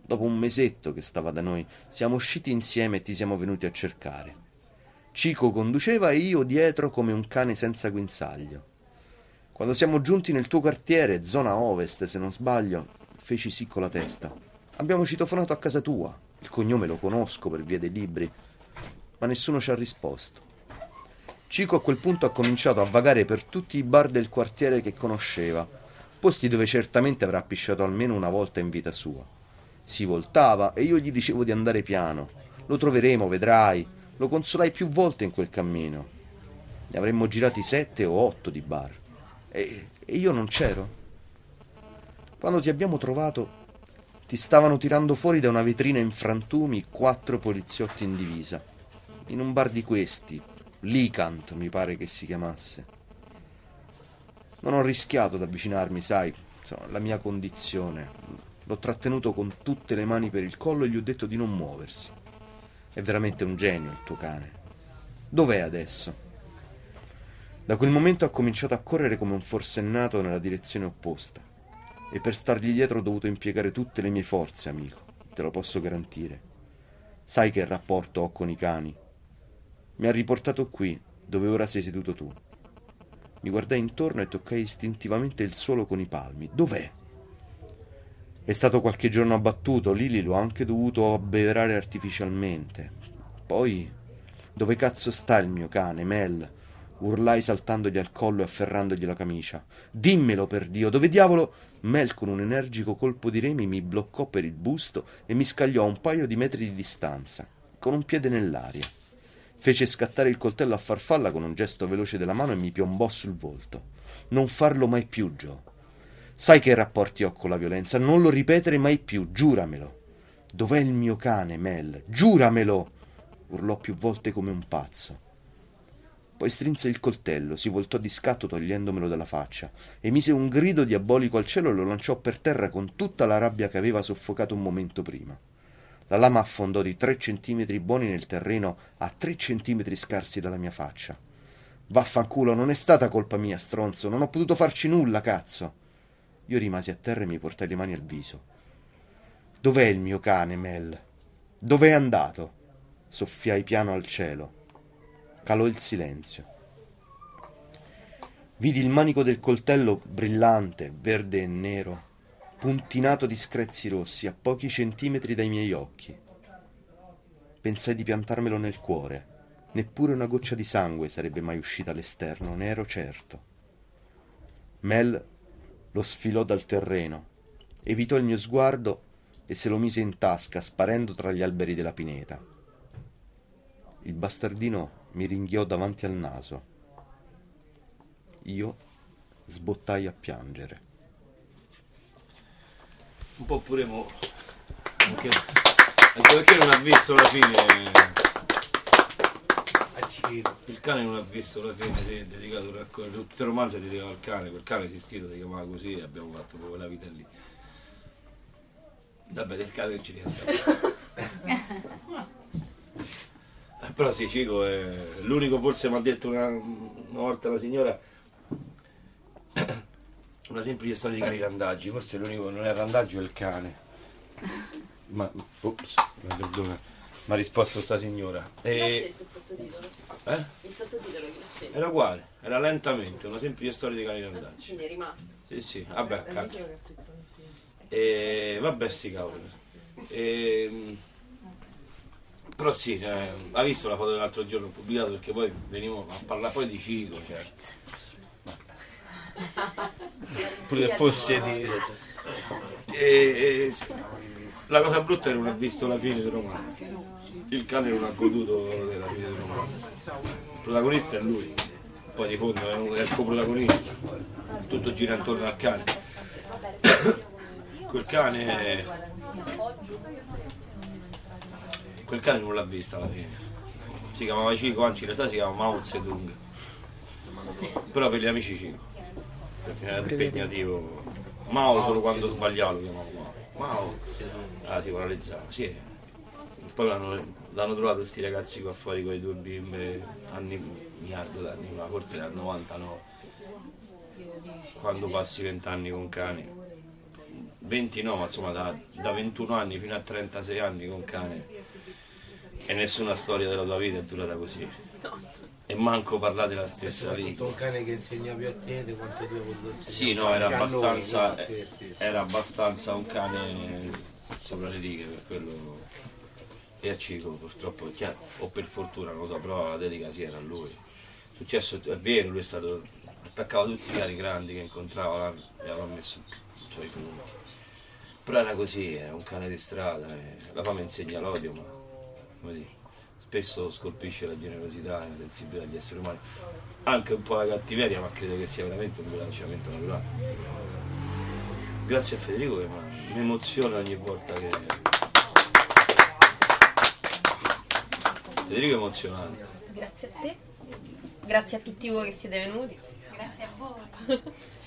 Dopo un mesetto che stava da noi, siamo usciti insieme e ti siamo venuti a cercare. Cico conduceva e io dietro come un cane senza guinzaglio. Quando siamo giunti nel tuo quartiere, zona ovest, se non sbaglio, feci sì con la testa. Abbiamo citofonato a casa tua. Il cognome lo conosco per via dei libri, ma nessuno ci ha risposto. Cico a quel punto ha cominciato a vagare per tutti i bar del quartiere che conosceva, posti dove certamente avrà pisciato almeno una volta in vita sua. Si voltava e io gli dicevo di andare piano. Lo troveremo, vedrai. Lo consolai più volte in quel cammino. Ne avremmo girati sette o otto di bar. E, e io non c'ero. Quando ti abbiamo trovato, ti stavano tirando fuori da una vetrina in frantumi quattro poliziotti in divisa. In un bar di questi, Licant mi pare che si chiamasse. Non ho rischiato ad avvicinarmi, sai, insomma, la mia condizione. L'ho trattenuto con tutte le mani per il collo e gli ho detto di non muoversi. È veramente un genio il tuo cane. Dov'è adesso? Da quel momento ha cominciato a correre come un forsennato nella direzione opposta. E per stargli dietro ho dovuto impiegare tutte le mie forze, amico. Te lo posso garantire. Sai che rapporto ho con i cani? Mi ha riportato qui, dove ora sei seduto tu. Mi guardai intorno e toccai istintivamente il suolo con i palmi. Dov'è? È stato qualche giorno abbattuto, Lily l'ho anche dovuto abbeverare artificialmente. Poi, dove cazzo sta il mio cane, Mel? Urlai saltandogli al collo e afferrandogli la camicia. Dimmelo, per Dio, dove diavolo? Mel con un energico colpo di remi mi bloccò per il busto e mi scagliò a un paio di metri di distanza, con un piede nell'aria. Fece scattare il coltello a farfalla con un gesto veloce della mano e mi piombò sul volto. Non farlo mai più, Joe. Sai che rapporti ho con la violenza, non lo ripetere mai più, giuramelo. Dov'è il mio cane, Mel? Giuramelo! Urlò più volte come un pazzo. Poi strinse il coltello, si voltò di scatto togliendomelo dalla faccia, emise un grido diabolico al cielo e lo lanciò per terra con tutta la rabbia che aveva soffocato un momento prima. La lama affondò di tre centimetri buoni nel terreno a tre centimetri scarsi dalla mia faccia. Vaffanculo, non è stata colpa mia, stronzo, non ho potuto farci nulla, cazzo. Io rimasi a terra e mi portai le mani al viso. Dov'è il mio cane, Mel? Dov'è andato? Soffiai piano al cielo. Calò il silenzio. Vidi il manico del coltello brillante, verde e nero, puntinato di screzi rossi a pochi centimetri dai miei occhi. Pensai di piantarmelo nel cuore. Neppure una goccia di sangue sarebbe mai uscita all'esterno, ne ero certo. Mel lo sfilò dal terreno, evitò il mio sguardo e se lo mise in tasca, sparendo tra gli alberi della pineta. Il bastardino mi ringhiò davanti al naso. Io sbottai a piangere. Un po' pure mo. Anche, anche perché non ha visto la fine. Il cane non ha visto la fine, si è dedicato a raccogliere. Tutto il romanzo è dedicato al cane, quel cane esistito, si chiamava così e abbiamo fatto proprio la vita lì. Vabbè, del cane non ci riesco. Però sì, Cico è l'unico, forse mi ha detto una, una volta la signora, una semplice storia di cani randaggi, forse l'unico che non è randaggio è il cane. Ma, ops, perdona. Mi ha risposto sta signora. Chi l'ha E... scelto il sottotitolo? Eh? Il sottotitolo chi l'ha scelto? Era uguale, era lentamente, una semplice storia di cani randaggi. Quindi è rimasto. Sì, sì, vabbè, È cazzo. che ho apprezzato il film. E vabbè, sti cavoli. E... Però sì, eh, ha visto la foto dell'altro giorno pubblicato, perché poi venivo a parlare poi di Cico, cioè. Pure che fosse di... E, e, la cosa brutta è che non ha visto la fine del romanzo. Il cane non ha goduto della fine del romanzo. Il protagonista è lui, poi di fondo è, un, è il coprotagonista. Tutto gira intorno al cane. Quel cane... Quel cane non l'ha vista alla fine. Si chiamava Cico, anzi in realtà si chiama Mao Zedong. Però per gli amici Cico. Perché era impegnativo. Mao solo quando sbagliava lo chiamavo Mao. Mao ah, si moralizzava, sì. Poi l'hanno, l'hanno trovato questi ragazzi qua fuori con i due bimbe anni, miliardo d'anni fa, forse nel novantanove. Quando passi vent'anni con cani, venti no, ma insomma da, da ventuno anni fino a trentasei anni con cane, e nessuna storia della tua vita è durata così. E manco parlate la stessa lingua. Un cane che insegna più a te di quanto tu hai voluto insegnare. Sì, no, era Già a noi, abbastanza, non a te stesso. era abbastanza un cane sopra le righe, per quello. E a Cico purtroppo, chiaro, o per fortuna, non lo so, però la dedica sì era a lui. Successo, è vero, lui è stato, attaccava tutti i cani grandi che incontrava e aveva messo i suoi punti. Però era così, era un cane di strada, e la fama insegna l'odio, ma così. Spesso scolpisce la generosità e la sensibilità degli esseri umani, anche un po' la cattiveria, ma credo che sia veramente un bilanciamento naturale. Grazie a Federico che mi emoziona ogni volta che... Federico è emozionante. Grazie a te, grazie a tutti voi che siete venuti. Grazie a voi.